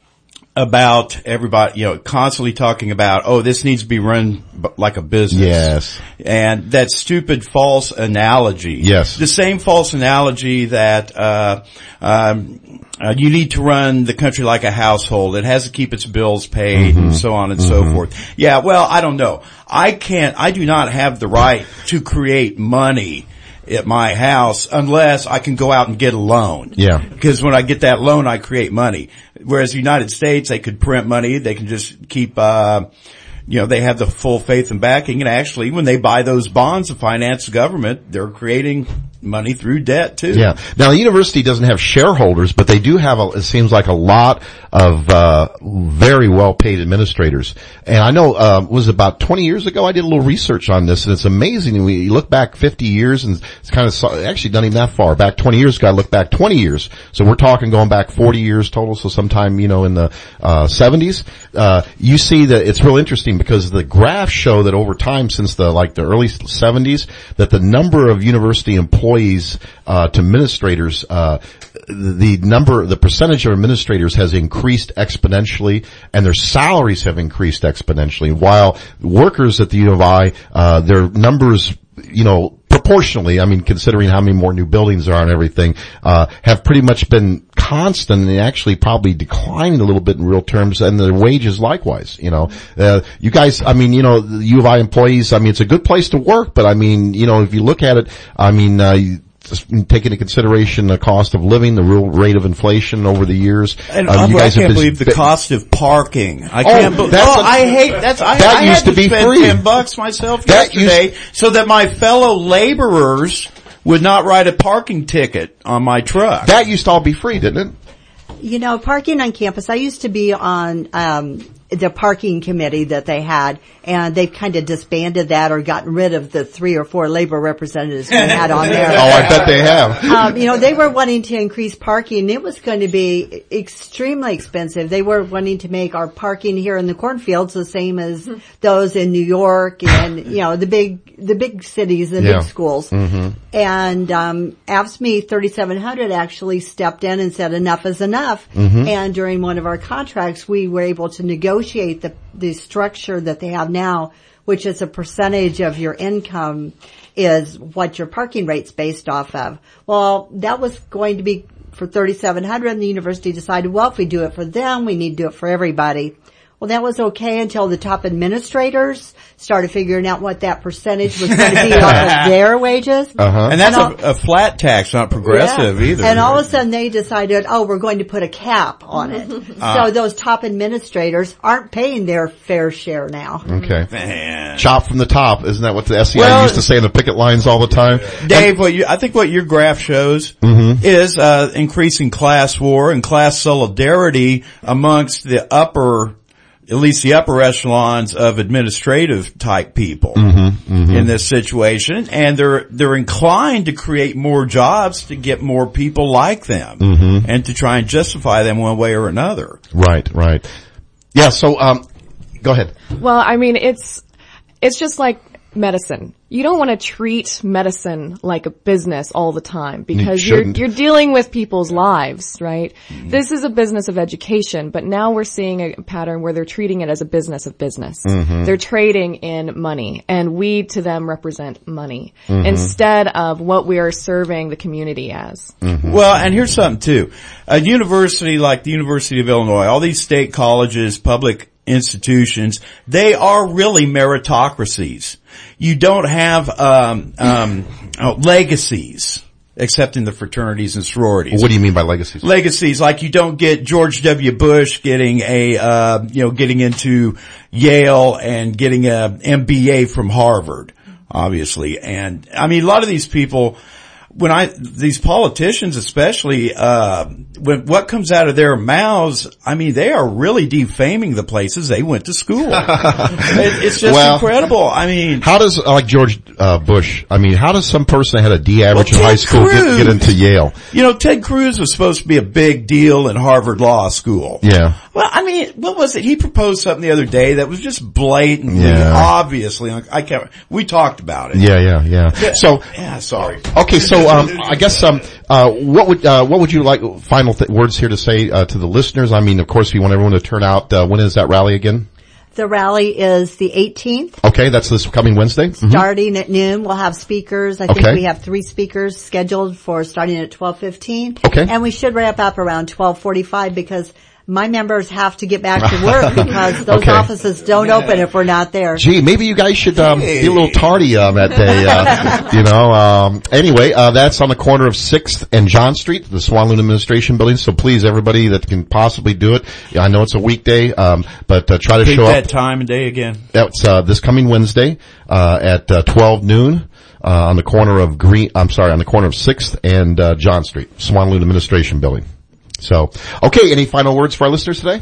[SPEAKER 7] about everybody, you know, constantly talking about, oh, this needs to be run b- like a business.
[SPEAKER 2] Yes.
[SPEAKER 7] And that stupid false analogy.
[SPEAKER 2] Yes.
[SPEAKER 7] The same false analogy that uh um uh, you need to run the country like a household. It has to keep its bills paid
[SPEAKER 2] Mm-hmm.
[SPEAKER 7] and so on and so forth. Yeah, well, I don't know. I can't, I do not have the right to create money at my house unless I can go out and get a loan.
[SPEAKER 2] Yeah.
[SPEAKER 7] Because when I get that loan, I create money. Whereas the United States, they could print money. They can just keep, uh, you know, they have the full faith and backing. And actually, when they buy those bonds to finance the government, they're creating money through debt too.
[SPEAKER 2] Yeah. Now the university doesn't have shareholders, but they do have, a, it seems like a lot of, uh, very well paid administrators. And I know, uh, it was about twenty years ago I did a little research on this and it's amazing. We look back fifty years and it's kind of, actually not even that far. Back twenty years ago, I look back twenty years. So we're talking going back forty years total. So sometime, you know, in the, uh, seventies, uh, you see that it's real interesting because the graphs show that over time since the, like the early seventies, that the number of university employees uh to administrators, uh the number, the percentage of administrators has increased exponentially and their salaries have increased exponentially while workers at the U of I, uh their numbers, you know, proportionally, I mean, considering how many more new buildings there are and everything, uh, have pretty much been constant and actually probably declining a little bit in real terms, and their wages likewise, you know. Uh, you guys, I mean, you know, the U of I employees, I mean, it's a good place to work, but I mean, you know, if you look at it, I mean, uh, you, just take into consideration the cost of living, the real rate of inflation over the years.
[SPEAKER 7] And
[SPEAKER 2] um, you
[SPEAKER 7] I
[SPEAKER 2] guys have
[SPEAKER 7] can't
[SPEAKER 2] been-
[SPEAKER 7] believe the cost of parking. I
[SPEAKER 2] Oh,
[SPEAKER 7] can't believe.
[SPEAKER 2] that's
[SPEAKER 7] Oh,
[SPEAKER 2] a-
[SPEAKER 7] I hate that's. I,
[SPEAKER 2] that
[SPEAKER 7] I
[SPEAKER 2] used
[SPEAKER 7] had
[SPEAKER 2] to be
[SPEAKER 7] spend
[SPEAKER 2] free.
[SPEAKER 7] ten bucks myself
[SPEAKER 2] That
[SPEAKER 7] yesterday, so that my fellow laborers would not write a parking ticket on my truck.
[SPEAKER 2] That used to all be free, didn't it?
[SPEAKER 9] You know, parking on campus, I used to be on um the parking committee that they had, and they've kind of disbanded that or gotten rid of the three or four labor representatives we had on there.
[SPEAKER 2] Oh, I bet they have.
[SPEAKER 9] Um, you know, they were wanting to increase parking. It was going to be extremely expensive. They were wanting to make our parking here in the cornfields the same as those in New York and, you know, the big, the big cities, the
[SPEAKER 2] Yeah.
[SPEAKER 9] big schools.
[SPEAKER 2] Mm-hmm.
[SPEAKER 9] And, um, A F S C M E thirty-seven hundred actually stepped in and said enough is enough.
[SPEAKER 2] Mm-hmm.
[SPEAKER 9] And during one of our contracts, we were able to negotiate the, the structure that they have now, which is a percentage of your income is what your parking rate's based off of. Well, that was going to be for thirty-seven hundred and the university decided, well, if we do it for them, we need to do it for everybody. Well, that was okay until the top administrators started figuring out what that percentage was going to be off of their wages.
[SPEAKER 2] Uh-huh.
[SPEAKER 7] And that's
[SPEAKER 9] And
[SPEAKER 7] a, a flat tax, not progressive
[SPEAKER 9] Yeah.
[SPEAKER 7] either.
[SPEAKER 9] And all of a sudden they decided, oh, we're going to put a cap on it. So those top administrators aren't paying their fair share now.
[SPEAKER 2] Okay.
[SPEAKER 7] Man.
[SPEAKER 2] Chop from the top. Isn't that what the S E I
[SPEAKER 7] Well-
[SPEAKER 2] used to say in the picket lines all the time?
[SPEAKER 7] Dave, what you, I think what your graph shows
[SPEAKER 2] Mm-hmm.
[SPEAKER 7] is uh, increasing class war and class solidarity amongst the upper, at least the upper echelons of administrative type people
[SPEAKER 2] Mm-hmm.
[SPEAKER 7] in this situation, and they're they're inclined to create more jobs to get more people like them,
[SPEAKER 2] Mm-hmm.
[SPEAKER 7] and to try and justify them one way or another.
[SPEAKER 2] Right, right. Yeah, so, um, go ahead.
[SPEAKER 8] Well, I mean, it's, it's just like medicine. You don't want to treat medicine like a business all the time because
[SPEAKER 2] You
[SPEAKER 8] you're
[SPEAKER 2] shouldn't.
[SPEAKER 8] you're dealing with people's lives, right? Mm-hmm. This is a business of education, but now we're seeing a pattern where they're treating it as a business of business. Mm-hmm. They're trading in money, and we to them represent money mm-hmm. instead of what we are serving the community as.
[SPEAKER 7] Mm-hmm. Well, and here's something too. A university like the University of Illinois, all these state colleges, public institutions, they are really meritocracies. You don't have um um oh, legacies, except in the fraternities and sororities.
[SPEAKER 2] What do you mean by legacies?
[SPEAKER 7] Legacies, like you don't get George W. Bush getting a uh you know getting into Yale and getting a M B A from Harvard, obviously. And I mean, a lot of these people, when I, these politicians especially, uh, when what comes out of their mouths, I mean, they are really defaming the places they went to school. it, it's just
[SPEAKER 2] well,
[SPEAKER 7] incredible. I mean,
[SPEAKER 2] how does, uh, like George, uh, Bush, I mean, how does some person that had a D average
[SPEAKER 7] well,
[SPEAKER 2] in high school get, get into Yale?
[SPEAKER 7] You know, Ted Cruz was supposed to be a big deal in Harvard Law School.
[SPEAKER 2] Yeah.
[SPEAKER 7] Well, I mean, what was it? He proposed something the other day that was just blatantly,
[SPEAKER 2] yeah.
[SPEAKER 7] obviously, I can't, we talked about it.
[SPEAKER 2] Yeah, yeah, yeah. So,
[SPEAKER 7] yeah, sorry.
[SPEAKER 2] Okay, so, um, I guess, um, uh, what would, uh, what would you like, final th- words here to say, uh, to the listeners? I mean, of course, we want everyone to turn out. Uh, when is that rally again?
[SPEAKER 9] The rally is the eighteenth.
[SPEAKER 2] Okay, that's this coming Wednesday. Mm-hmm.
[SPEAKER 9] Starting at noon, we'll have speakers. I
[SPEAKER 2] okay.
[SPEAKER 9] think we have three speakers scheduled for starting at twelve fifteen.
[SPEAKER 2] Okay.
[SPEAKER 9] And we should wrap up around twelve forty-five because my members have to get back to work because those
[SPEAKER 2] okay.
[SPEAKER 9] offices don't yeah. open if we're not there.
[SPEAKER 2] Gee, maybe you guys should um, hey. be a little tardy um, that day. Uh, you know. Um, anyway, uh, that's on the corner of sixth and John Street, the Swan Loon Administration Building. So please, everybody that can possibly do it. I know it's a weekday, um, but uh, try to
[SPEAKER 7] Take
[SPEAKER 2] show
[SPEAKER 7] that
[SPEAKER 2] up.
[SPEAKER 7] that time and day again.
[SPEAKER 2] That's uh, this coming Wednesday uh, at uh, twelve noon. Uh, on the corner of Green, I'm sorry, on the corner of sixth and uh, John Street, Swan Loon Administration Building. So, okay, any final words for our listeners today?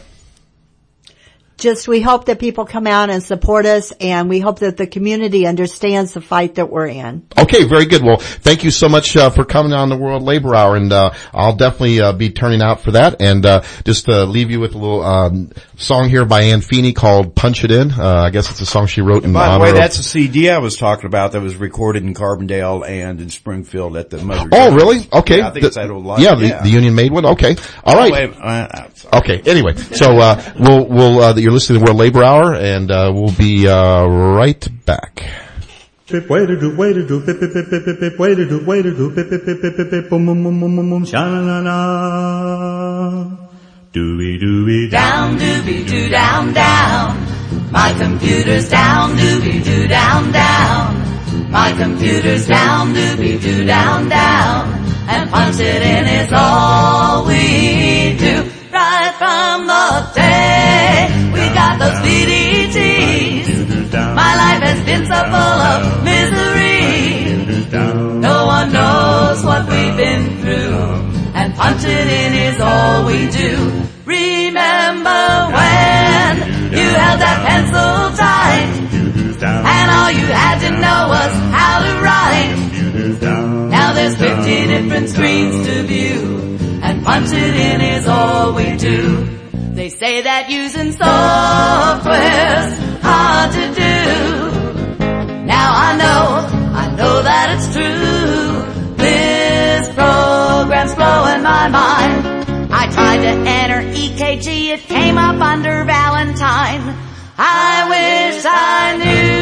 [SPEAKER 9] Just we hope that people come out and support us, and we hope that the community understands the fight that we're in.
[SPEAKER 2] Okay, very good. Well, thank you so much uh, for coming on the World Labor Hour, and uh, I'll definitely uh, be turning out for that. And uh, just uh, leave you with a little um, song here by Ann Feeney called "Punch It In." Uh, I guess it's a song she wrote in
[SPEAKER 7] By the
[SPEAKER 2] honor
[SPEAKER 7] way,
[SPEAKER 2] of...
[SPEAKER 7] that's a C D I was talking about that was recorded in Carbondale and in Springfield at the Mother.
[SPEAKER 2] Oh, Jones. Really? Okay.
[SPEAKER 7] Yeah, I think
[SPEAKER 2] the,
[SPEAKER 7] it's that old line.
[SPEAKER 2] Yeah, the,
[SPEAKER 7] yeah,
[SPEAKER 2] the Union made one. Okay. All right.
[SPEAKER 7] Oh, wait, uh, sorry.
[SPEAKER 2] Okay. Anyway, so uh, we'll we'll uh, you're listening to World Labor Hour, and uh, we'll be uh, right back.
[SPEAKER 10] Way to do, way to do, pip, pip, pip, pip, pip, way to do, way to do, pip, pip, pip, pip, pip, pip, boom, boom, boom, boom, boom, boom, sha-na-na-na. Doobie doobie
[SPEAKER 1] down, doobie doo down, down. My computer's down, doobie doo down, down. My computer's down, doobie doo down, down. And punch it in is all we do. Right from the day we got those V D Ts, my life has been so full of misery. No one knows what we've been through, and punch it in is all we do. Remember when you held that pencil tight, and all you had to know was how to write. Now there's fifty different screens to view, and punch it in is all we do. They say that using software's hard to do. Now I know, I know that it's true. This program's blowing my mind. I tried to enter E K G, it came up under Valentine. I wish I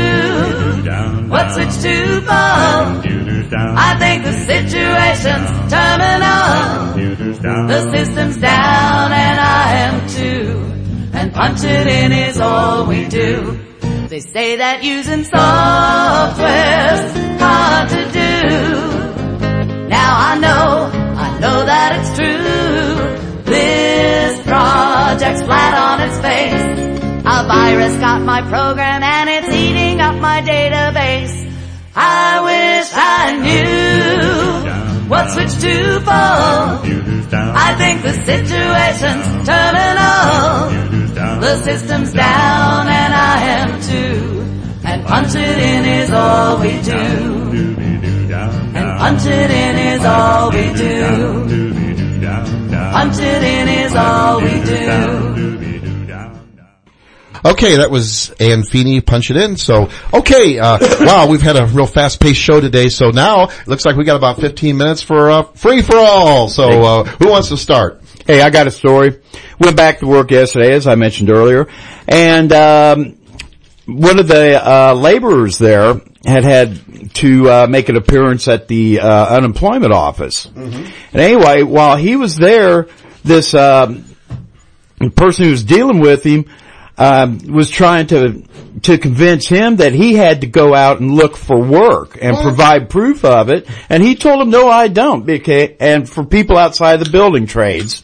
[SPEAKER 1] knew what switch to pull. I think the situation's terminal. The system's down and I am too. And punch it in is all we do. They say that using software's hard to do. Now I know, I know that it's true. This project's flat on its face. A virus got my program and it's eating up my database. I wish I knew what switch to pull. I think the situation's terminal. The system's down and I am too. And punch it in is all we do. And punch it in is all we do. Punch it in is all we do.
[SPEAKER 2] Okay, that was Ann Feeney, Punch It In. So, okay, uh, wow, we've had a real fast-paced show today. So now, it looks like we got about fifteen minutes for, uh, free-for-all. So, uh, who wants to start?
[SPEAKER 7] Hey, I got a story. Went back to work yesterday, as I mentioned earlier, and, um, one of the, uh, laborers there had had to, uh, make an appearance at the, uh, unemployment office. Mm-hmm. And anyway, while he was there, this, um, person who was dealing with him, Um, was trying to to convince him that he had to go out and look for work and what? provide proof of it, and he told him, "No, I don't." Okay, and for people outside the building trades,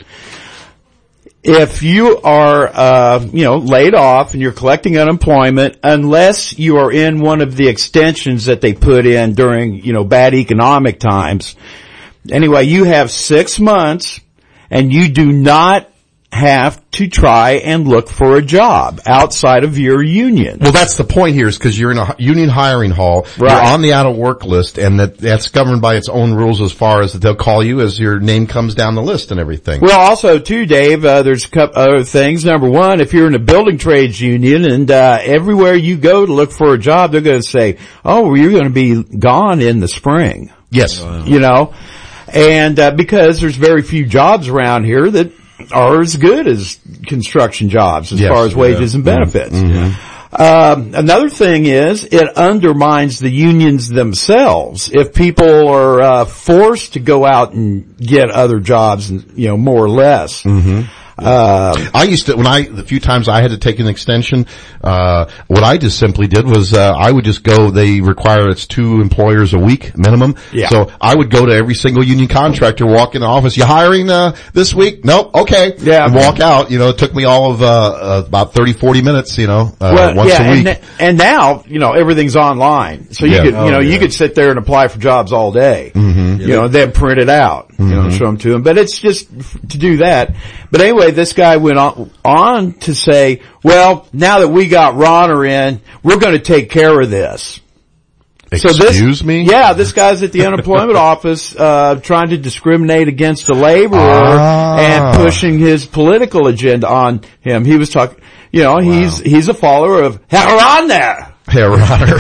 [SPEAKER 7] if you are, uh, you know, laid off and you're collecting unemployment, unless you are in one of the extensions that they put in during, you know, bad economic times, anyway, you have six months, and you do not have to try and look for a job outside of your union.
[SPEAKER 2] Well, that's the point here, is because you're in a union hiring hall. Right. You're on the out of work list, and that that's governed by its own rules as far as that they'll call you as your name comes down the list and everything.
[SPEAKER 7] Well, also too, Dave, uh, there's a couple other things. Number one, if you're in a building trades union and uh everywhere you go to look for a job, they're going to say, "Oh, well, you're going to be gone in the spring."
[SPEAKER 2] Yes.
[SPEAKER 7] Wow. You know, and uh because there's very few jobs around here that are as good as construction jobs as yes, far as wages yeah. and benefits. Mm-hmm. Um, another thing is it undermines the unions themselves. If people are uh, forced to go out and get other jobs, and you know, more or less. Mm-hmm.
[SPEAKER 2] Uh, I used to, when I, the few times I had to take an extension, uh, what I just simply did was, uh, I would just go, they require it's two employers a week minimum. Yeah. So I would go to every single union contractor, walk in the office, you hiring, uh, this week? Nope. Okay. Yeah. And walk out. You know, it took me all of, uh, uh about thirty, forty minutes, you know, uh, well, once
[SPEAKER 7] yeah,
[SPEAKER 2] a week.
[SPEAKER 7] And, and now, you know, everything's online. So you yeah. could, you oh, know, yeah. you could sit there and apply for jobs all day. Mm-hmm. You yeah. know, then print it out, mm-hmm. you know, show them to them. But it's just to do that. But anyway, this guy went on, on to say, well, now that we got Ronner in, we're going to take care of this.
[SPEAKER 2] Excuse
[SPEAKER 7] so this,
[SPEAKER 2] me?
[SPEAKER 7] Yeah, this guy's at the unemployment office, uh, trying to discriminate against the laborer ah. and pushing his political agenda on him. He was talking, you know, wow. he's, he's a follower of Herr Ronner.
[SPEAKER 2] Herr Ronner.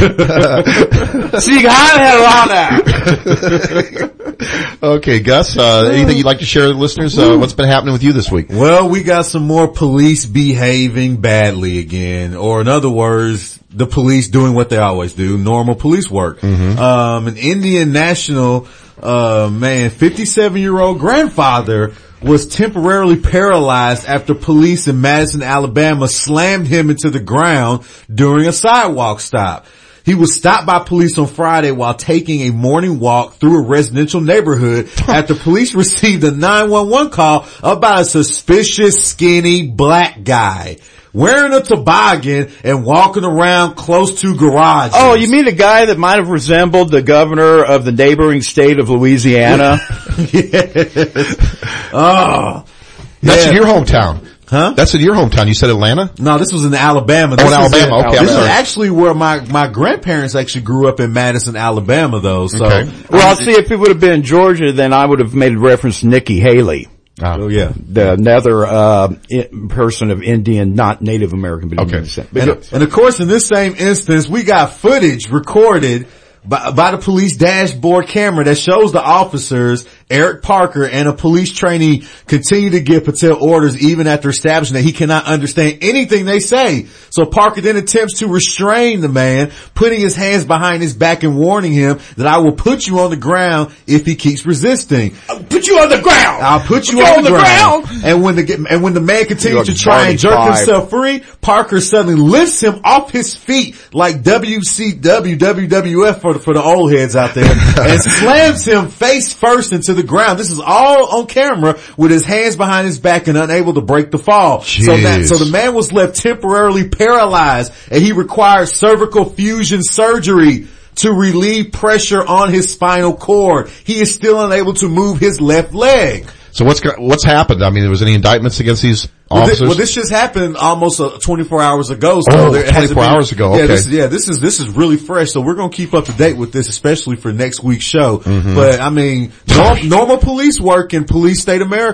[SPEAKER 7] Sie haben Herr Ronner.
[SPEAKER 2] Okay, Gus, uh, anything you'd like to share with listeners? Uh, what's been happening with you this week?
[SPEAKER 4] Well, we got some more police behaving badly again, or in other words, the police doing what they always do, normal police work. Mm-hmm. Um, an Indian national, uh, man, fifty-seven-year-old grandfather was temporarily paralyzed after police in Madison, Alabama slammed him into the ground during a sidewalk stop. He was stopped by police on Friday while taking a morning walk through a residential neighborhood after police received a nine one one call about a suspicious skinny black guy wearing a toboggan and walking around close to garages.
[SPEAKER 7] Oh, you mean a guy that might have resembled the governor of the neighboring state of Louisiana?
[SPEAKER 4] Yeah. Oh.
[SPEAKER 2] That's
[SPEAKER 4] yeah.
[SPEAKER 2] in your hometown.
[SPEAKER 4] Huh?
[SPEAKER 2] That's in your hometown. You said Atlanta?
[SPEAKER 4] No, this was in Alabama. This
[SPEAKER 2] oh, in Alabama. In, okay,
[SPEAKER 4] This
[SPEAKER 2] I'm
[SPEAKER 4] is
[SPEAKER 2] sorry.
[SPEAKER 4] actually where my, my grandparents actually grew up in Madison, Alabama though, so.
[SPEAKER 2] Okay.
[SPEAKER 7] Well, see, if it would have been in Georgia, then I would have made a reference to Nikki Haley.
[SPEAKER 4] Oh, yeah.
[SPEAKER 7] The, another, uh, in, person of Indian, not Native American, but Indian descent.
[SPEAKER 4] And, and, and of course, in this same instance, we got footage recorded by, by the police dashboard camera that shows the officers, Eric Parker and a police trainee, continue to give Patel orders even after establishing that he cannot understand anything they say. So Parker then attempts to restrain the man, putting his hands behind his back and warning him that I will put you on the ground if he keeps resisting.
[SPEAKER 7] I'll put you on the ground!
[SPEAKER 4] I'll put you
[SPEAKER 7] put
[SPEAKER 4] on,
[SPEAKER 7] on
[SPEAKER 4] the,
[SPEAKER 7] the
[SPEAKER 4] ground.
[SPEAKER 7] ground!
[SPEAKER 4] And when the, and when the man continues
[SPEAKER 7] You're
[SPEAKER 4] to try and jerk
[SPEAKER 7] five.
[SPEAKER 4] himself free, Parker suddenly lifts him off his feet like W C W, W W F for the, for the old heads out there, and slams him face first into the ground. This is all on camera with his hands behind his back and unable to break the fall. So that, so the man was left temporarily paralyzed and he required cervical fusion surgery to relieve pressure on his spinal cord. He is still unable to move his left leg.
[SPEAKER 2] So what's what's happened? I mean, was any indictments against these
[SPEAKER 4] well,
[SPEAKER 2] officers?
[SPEAKER 4] This, well, this just happened almost uh, twenty-four hours ago. So
[SPEAKER 2] oh,
[SPEAKER 4] there
[SPEAKER 2] twenty-four
[SPEAKER 4] been,
[SPEAKER 2] hours ago. Okay.
[SPEAKER 4] Yeah, this, yeah, this is this is really fresh. So we're gonna keep up to date with this, especially for next week's show. Mm-hmm. But I mean, norm, normal police work in police state America.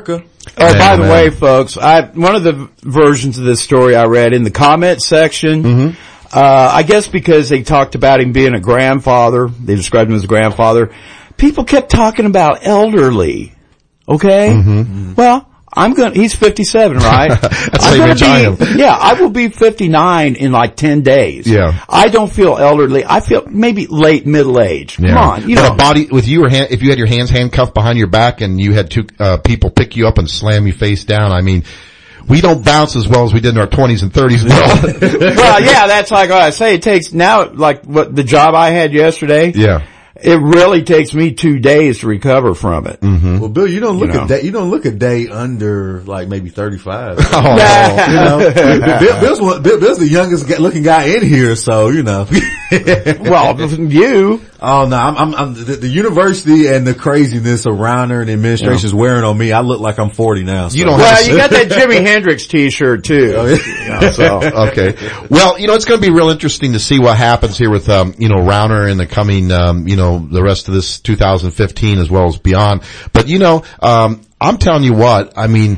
[SPEAKER 7] Oh,
[SPEAKER 2] Man,
[SPEAKER 7] by the
[SPEAKER 2] man.
[SPEAKER 7] way, folks, I one of the versions of this story I read in the comment section.
[SPEAKER 2] Mm-hmm.
[SPEAKER 7] Uh, I guess because they talked about him being a grandfather, they described him as a grandfather. People kept talking about elderly. Okay,
[SPEAKER 2] Mm-hmm.
[SPEAKER 7] well. I'm going he's fifty-seven, right?
[SPEAKER 2] That's
[SPEAKER 7] I'm
[SPEAKER 2] how you
[SPEAKER 7] gonna
[SPEAKER 2] I am.
[SPEAKER 7] be, yeah, I will be fifty-nine in like ten days.
[SPEAKER 2] Yeah.
[SPEAKER 7] I don't feel elderly. I feel maybe late middle age. Come on, you
[SPEAKER 2] but
[SPEAKER 7] know.
[SPEAKER 2] a body with you or hand, if you had your hands handcuffed behind your back and you had two uh, people pick you up and slam you face down, I mean, we don't bounce as well as we did in our twenties and thirties.
[SPEAKER 7] Well, yeah, that's like what I say. It takes now, like what the job I had yesterday.
[SPEAKER 2] Yeah.
[SPEAKER 7] It really takes me two days to recover from it.
[SPEAKER 2] Mm-hmm.
[SPEAKER 4] Well, Bill, you don't look
[SPEAKER 7] You know.
[SPEAKER 4] a day, you don't look a day under like maybe thirty-five.
[SPEAKER 2] Oh.
[SPEAKER 4] You know, Bill, Bill's, one, Bill, Bill's the youngest ga- looking guy in here, so you know.
[SPEAKER 7] Well, you.
[SPEAKER 4] Oh no, I'm, I'm, I'm the, the university and the craziness around her and the administration is wearing on me. I look like I'm forty now. So.
[SPEAKER 2] You don't
[SPEAKER 7] Well,
[SPEAKER 2] have
[SPEAKER 7] you got that Jimi Hendrix t-shirt too.
[SPEAKER 4] Oh, yeah.
[SPEAKER 7] You know, so.
[SPEAKER 2] Okay. Well, you know, it's going to be real interesting to see what happens here with, um, you know, Rauner in the coming, um, you know, the rest of this two thousand fifteen as well as beyond. But, you know, um, I'm telling you what, I mean,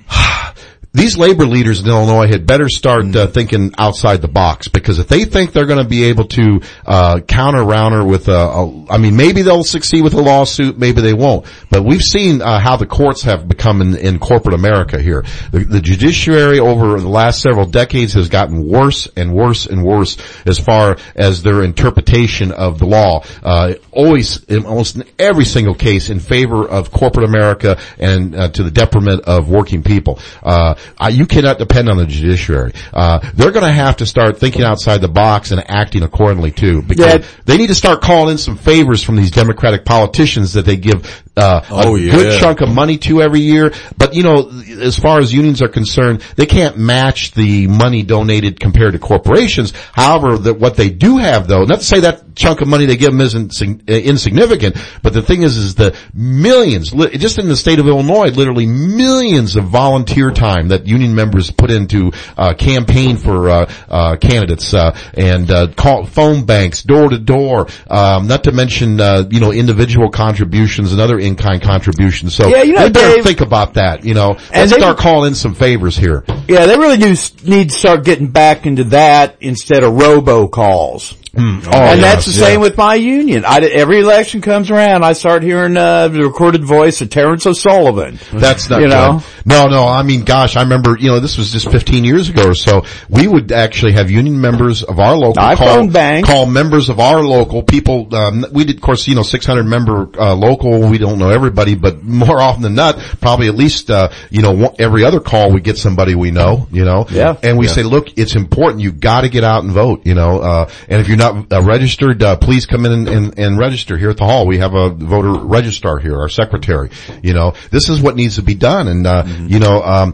[SPEAKER 2] these labor leaders in Illinois had better start uh, thinking outside the box, because if they think they're going to be able to uh counter Rauner with a, a, I mean, maybe they'll succeed with a lawsuit, maybe they won't. But we've seen uh, how the courts have become in, in corporate America here. The, the judiciary over the last several decades has gotten worse and worse and worse as far as their interpretation of the law. Uh, always, in almost in every single case, in favor of corporate America and uh, to the detriment of working people. Uh, Uh, you cannot depend on the judiciary. Uh, they're going to have to start thinking outside the box and acting accordingly too, because
[SPEAKER 7] Yeah.
[SPEAKER 2] they need to start calling in some favors from these Democratic politicians that they give uh,
[SPEAKER 4] Oh,
[SPEAKER 2] a
[SPEAKER 4] yeah.
[SPEAKER 2] good chunk of money to every year. But you know, as far as unions are concerned, they can't match the money donated compared to corporations. However, that what they do have, though, not to say that chunk of money they give them isn't sig- uh, insignificant, but the thing is, is the millions, li- just in the state of Illinois, literally millions of volunteer time that union members put into uh campaign for uh uh candidates uh and uh call phone banks door to door, um not to mention uh you know individual contributions and other in-kind contributions. So
[SPEAKER 7] Yeah, you know,
[SPEAKER 2] they better
[SPEAKER 7] Dave-
[SPEAKER 2] think about that, you know.
[SPEAKER 7] And
[SPEAKER 2] Let's
[SPEAKER 7] they-
[SPEAKER 2] start calling in some favors here.
[SPEAKER 7] Yeah, they really do s- need to start getting back into that instead of robocalls.
[SPEAKER 2] Oh,
[SPEAKER 7] and
[SPEAKER 2] yeah,
[SPEAKER 7] that's the
[SPEAKER 2] yeah.
[SPEAKER 7] same with my union. I, every election comes around, I start hearing uh, the recorded voice of Terrence O'Sullivan.
[SPEAKER 2] That's not
[SPEAKER 7] You
[SPEAKER 2] good.
[SPEAKER 7] know?
[SPEAKER 2] No, no, I mean, gosh, I remember, you know, this was just fifteen years ago or so. We would actually have union members of our local
[SPEAKER 7] I
[SPEAKER 2] call,
[SPEAKER 7] phone bang.
[SPEAKER 2] call members of our local people. Um, we did, of course, you know, six hundred member, uh, local. We don't know everybody, but more often than not, probably at least, uh, you know, one, every other call we get somebody we know, you know.
[SPEAKER 7] Yeah.
[SPEAKER 2] And we
[SPEAKER 7] Yeah.
[SPEAKER 2] say, look, it's important. You gotta get out and vote, you know, uh, and if you're not uh, registered, Uh, please come in and, and, and register here at the hall. We have a voter registrar here, our secretary. You know, this is what needs to be done. And, uh, mm-hmm. you know, um,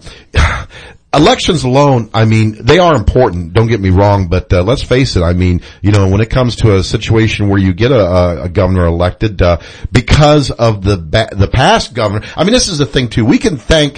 [SPEAKER 2] elections alone, I mean, they are important. Don't get me wrong, but, uh, let's face it. I mean, you know, when it comes to a situation where you get a, a, a governor elected, uh, because of the, ba- the past governor, I mean, this is the thing too. We can thank,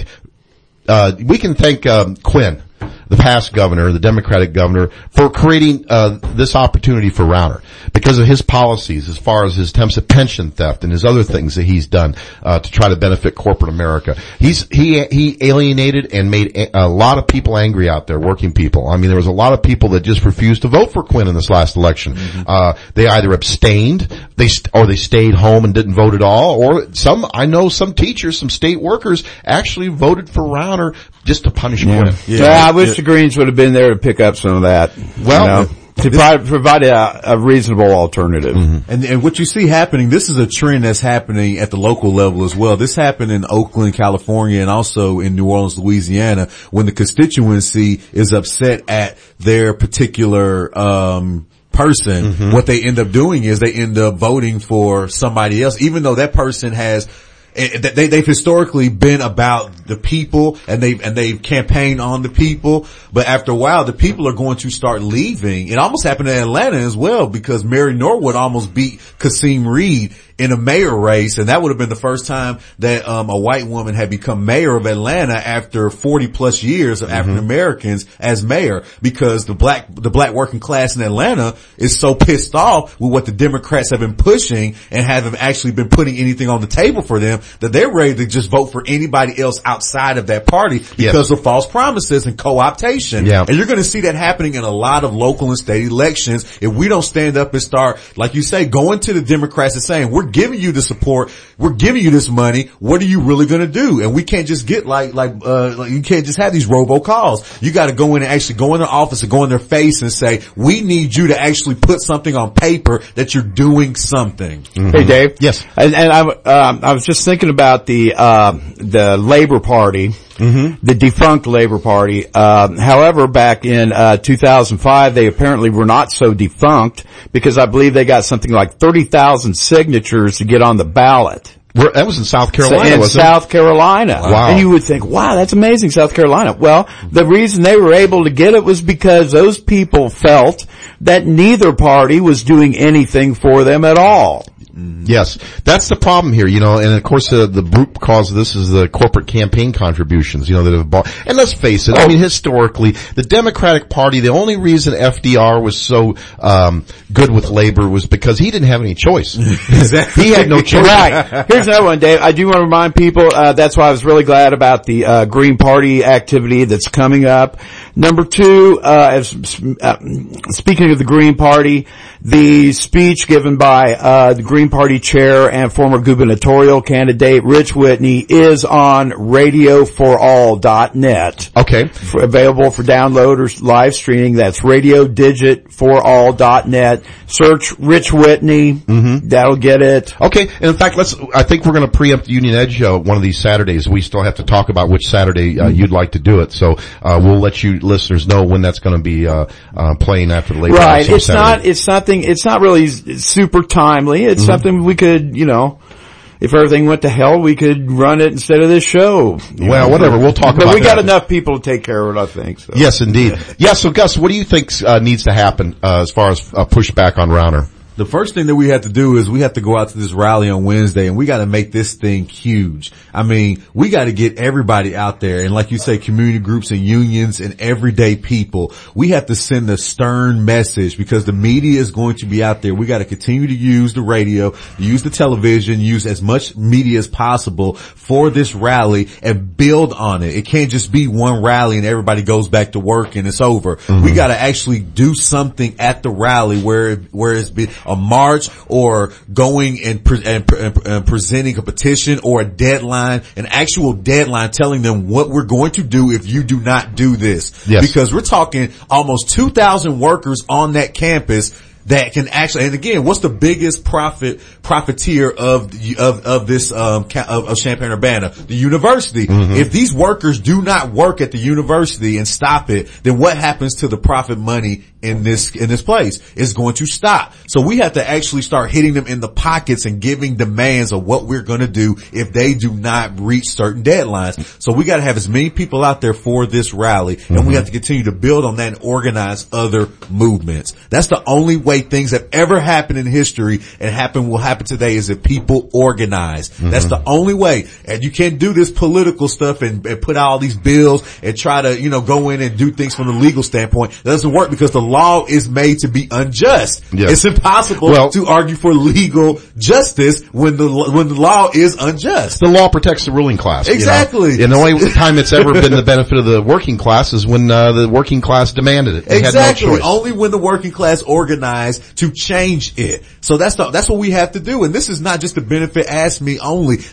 [SPEAKER 2] uh, we can thank, um, Quinn, the past governor, the Democratic governor, for creating uh this opportunity for Rauner because of his policies as far as his attempts at pension theft and his other things that he's done uh to try to benefit corporate America. He's he he alienated and made a, a lot of people angry out there, working people. I mean, there was a lot of people that just refused to vote for Quinn in this last election. Mm-hmm. Uh they either abstained, they st- or they stayed home and didn't vote at all, or some I know some teachers, some state workers actually voted for Rauner just to punish Quinn.
[SPEAKER 7] Yeah, yeah I wish yeah. the Greens would have been there to pick up some of that.
[SPEAKER 4] Well,
[SPEAKER 7] you know, to
[SPEAKER 4] this,
[SPEAKER 7] provide, provide a, a reasonable alternative.
[SPEAKER 4] Mm-hmm. And, and what you see happening, this is a trend that's happening at the local level as well. This happened in Oakland, California, and also in New Orleans, Louisiana, when the constituency is upset at their particular, um, person. Mm-hmm. What they end up doing is they end up voting for somebody else, even though that person has They, they've historically been about the people and they've, and they've campaigned on the people. But after a while, the people are going to start leaving. It almost happened in Atlanta as well because Mary Norwood almost beat Kasim Reed in a mayor race, and that would have been the first time that um a white woman had become mayor of Atlanta after forty plus years of African Americans as mayor, because the black the black working class in Atlanta is so pissed off with what the Democrats have been pushing and haven't actually been putting anything on the table for them, that they're ready to just vote for anybody else outside of that party because yes. of false promises and co-optation.
[SPEAKER 2] Yeah.
[SPEAKER 4] And you're going to see that happening in a lot of local and state elections if we don't stand up and start, like you say, going to the Democrats and saying, we're giving you the support, we're giving you this money, what are you really going to do? And we can't just get like, like, uh, like you can't just have these robocalls. You got to go in and actually go in their office and go in their face and say, we need you to actually put something on paper that you're doing something.
[SPEAKER 7] Mm-hmm. Hey Dave.
[SPEAKER 2] Yes.
[SPEAKER 7] And, and I, um, I was just thinking about the, uh, the Labor Party. Mm-hmm. The defunct Labor Party. Um, however, back in uh two thousand five, they apparently were not so defunct because I believe they got something like thirty thousand signatures to get on the ballot.
[SPEAKER 2] We're, that was in South Carolina,
[SPEAKER 7] so in
[SPEAKER 2] wasn't
[SPEAKER 7] South
[SPEAKER 2] it?
[SPEAKER 7] Carolina.
[SPEAKER 2] Wow.
[SPEAKER 7] And you would think, wow, that's amazing, South Carolina. Well, the reason they were able to get it was because those people felt that neither party was doing anything for them at all.
[SPEAKER 2] Yes, that's the problem here, you know, and of course the, the root cause of this is the corporate campaign contributions, you know, that have bought, and let's face it, I mean, historically, the Democratic Party, the only reason F D R was so, um, good with labor was because he didn't have any choice.
[SPEAKER 4] Exactly.
[SPEAKER 2] He had no choice.
[SPEAKER 7] Right. Here's another one, Dave. I do want to remind people, uh, that's why I was really glad about the, uh, Green Party activity that's coming up. Number two, uh, as, uh, speaking of the Green Party, the speech given by, uh, the Green Party chair and former gubernatorial candidate Rich Whitney is on radio for all dot net.
[SPEAKER 2] Okay.
[SPEAKER 7] For, available for download or live streaming. That's radio digit for all dot net. Search Rich Whitney. Mm-hmm. That'll get it.
[SPEAKER 2] Okay. And in fact, let's, I think we're going to preempt Union Edge uh, one of these Saturdays. We still have to talk about which Saturday uh, you'd like to do it. So, uh, we'll let you listeners know when that's going to be, uh, uh, playing after the Labor Day.
[SPEAKER 7] Right. It's
[SPEAKER 2] Saturday.
[SPEAKER 7] not, it's nothing, it's not really super timely. It's mm-hmm. something we could, you know, if everything went to hell, we could run it instead of this show.
[SPEAKER 2] Well, know? whatever. We'll talk
[SPEAKER 7] but
[SPEAKER 2] about
[SPEAKER 7] we got
[SPEAKER 2] that.
[SPEAKER 7] enough people to take care of it, I think. So.
[SPEAKER 2] Yes, indeed. Yeah, so Gus, what do you think uh, needs to happen uh, as far as uh, pushback on Rauner?
[SPEAKER 4] The first thing that we have to do is we have to go out to this rally on Wednesday and we got to make this thing huge. I mean, we got to get everybody out there, and like you say, community groups and unions and everyday people. We have to send a stern message because the media is going to be out there. We got to continue to use the radio, use the television, use as much media as possible for this rally and build on it. It can't just be one rally and everybody goes back to work and it's over. Mm-hmm. We got to actually do something at the rally where where it's been a march or going and, pre- and, pre- and presenting a petition or a deadline, an actual deadline telling them what we're going to do if you do not do this.
[SPEAKER 2] Yes.
[SPEAKER 4] Because we're talking almost two thousand workers on that campus that can actually, and again, what's the biggest profit, profiteer of, of, of this, um, of, of Champaign-Urbana? The university. Mm-hmm. If these workers do not work at the university and stop it, then what happens to the profit money in this, in this place? It's going to stop. So we have to actually start hitting them in the pockets and giving demands of what we're going to do if they do not reach certain deadlines. So we got to have as many people out there for this rally, mm-hmm. and we have to continue to build on that and organize other movements. That's the only way things have ever happened in history and happen will happen today is if people organize. Mm-hmm. That's the only way. And you can't do this political stuff and, and put out all these bills and try to, you know, go in and do things from the legal standpoint. That doesn't work because the law is made to be unjust. Yes. It's impossible well, to argue for legal justice when the when the law is unjust.
[SPEAKER 2] The law protects the ruling class.
[SPEAKER 4] Exactly.
[SPEAKER 2] You know? And the only time it's ever been the benefit of the working class is when uh, the working class demanded it. They
[SPEAKER 4] exactly.
[SPEAKER 2] had no choice.
[SPEAKER 4] Only when the working class organized to change it. So that's the, that's what we have to do. And this is not just to benefit Ask Me only.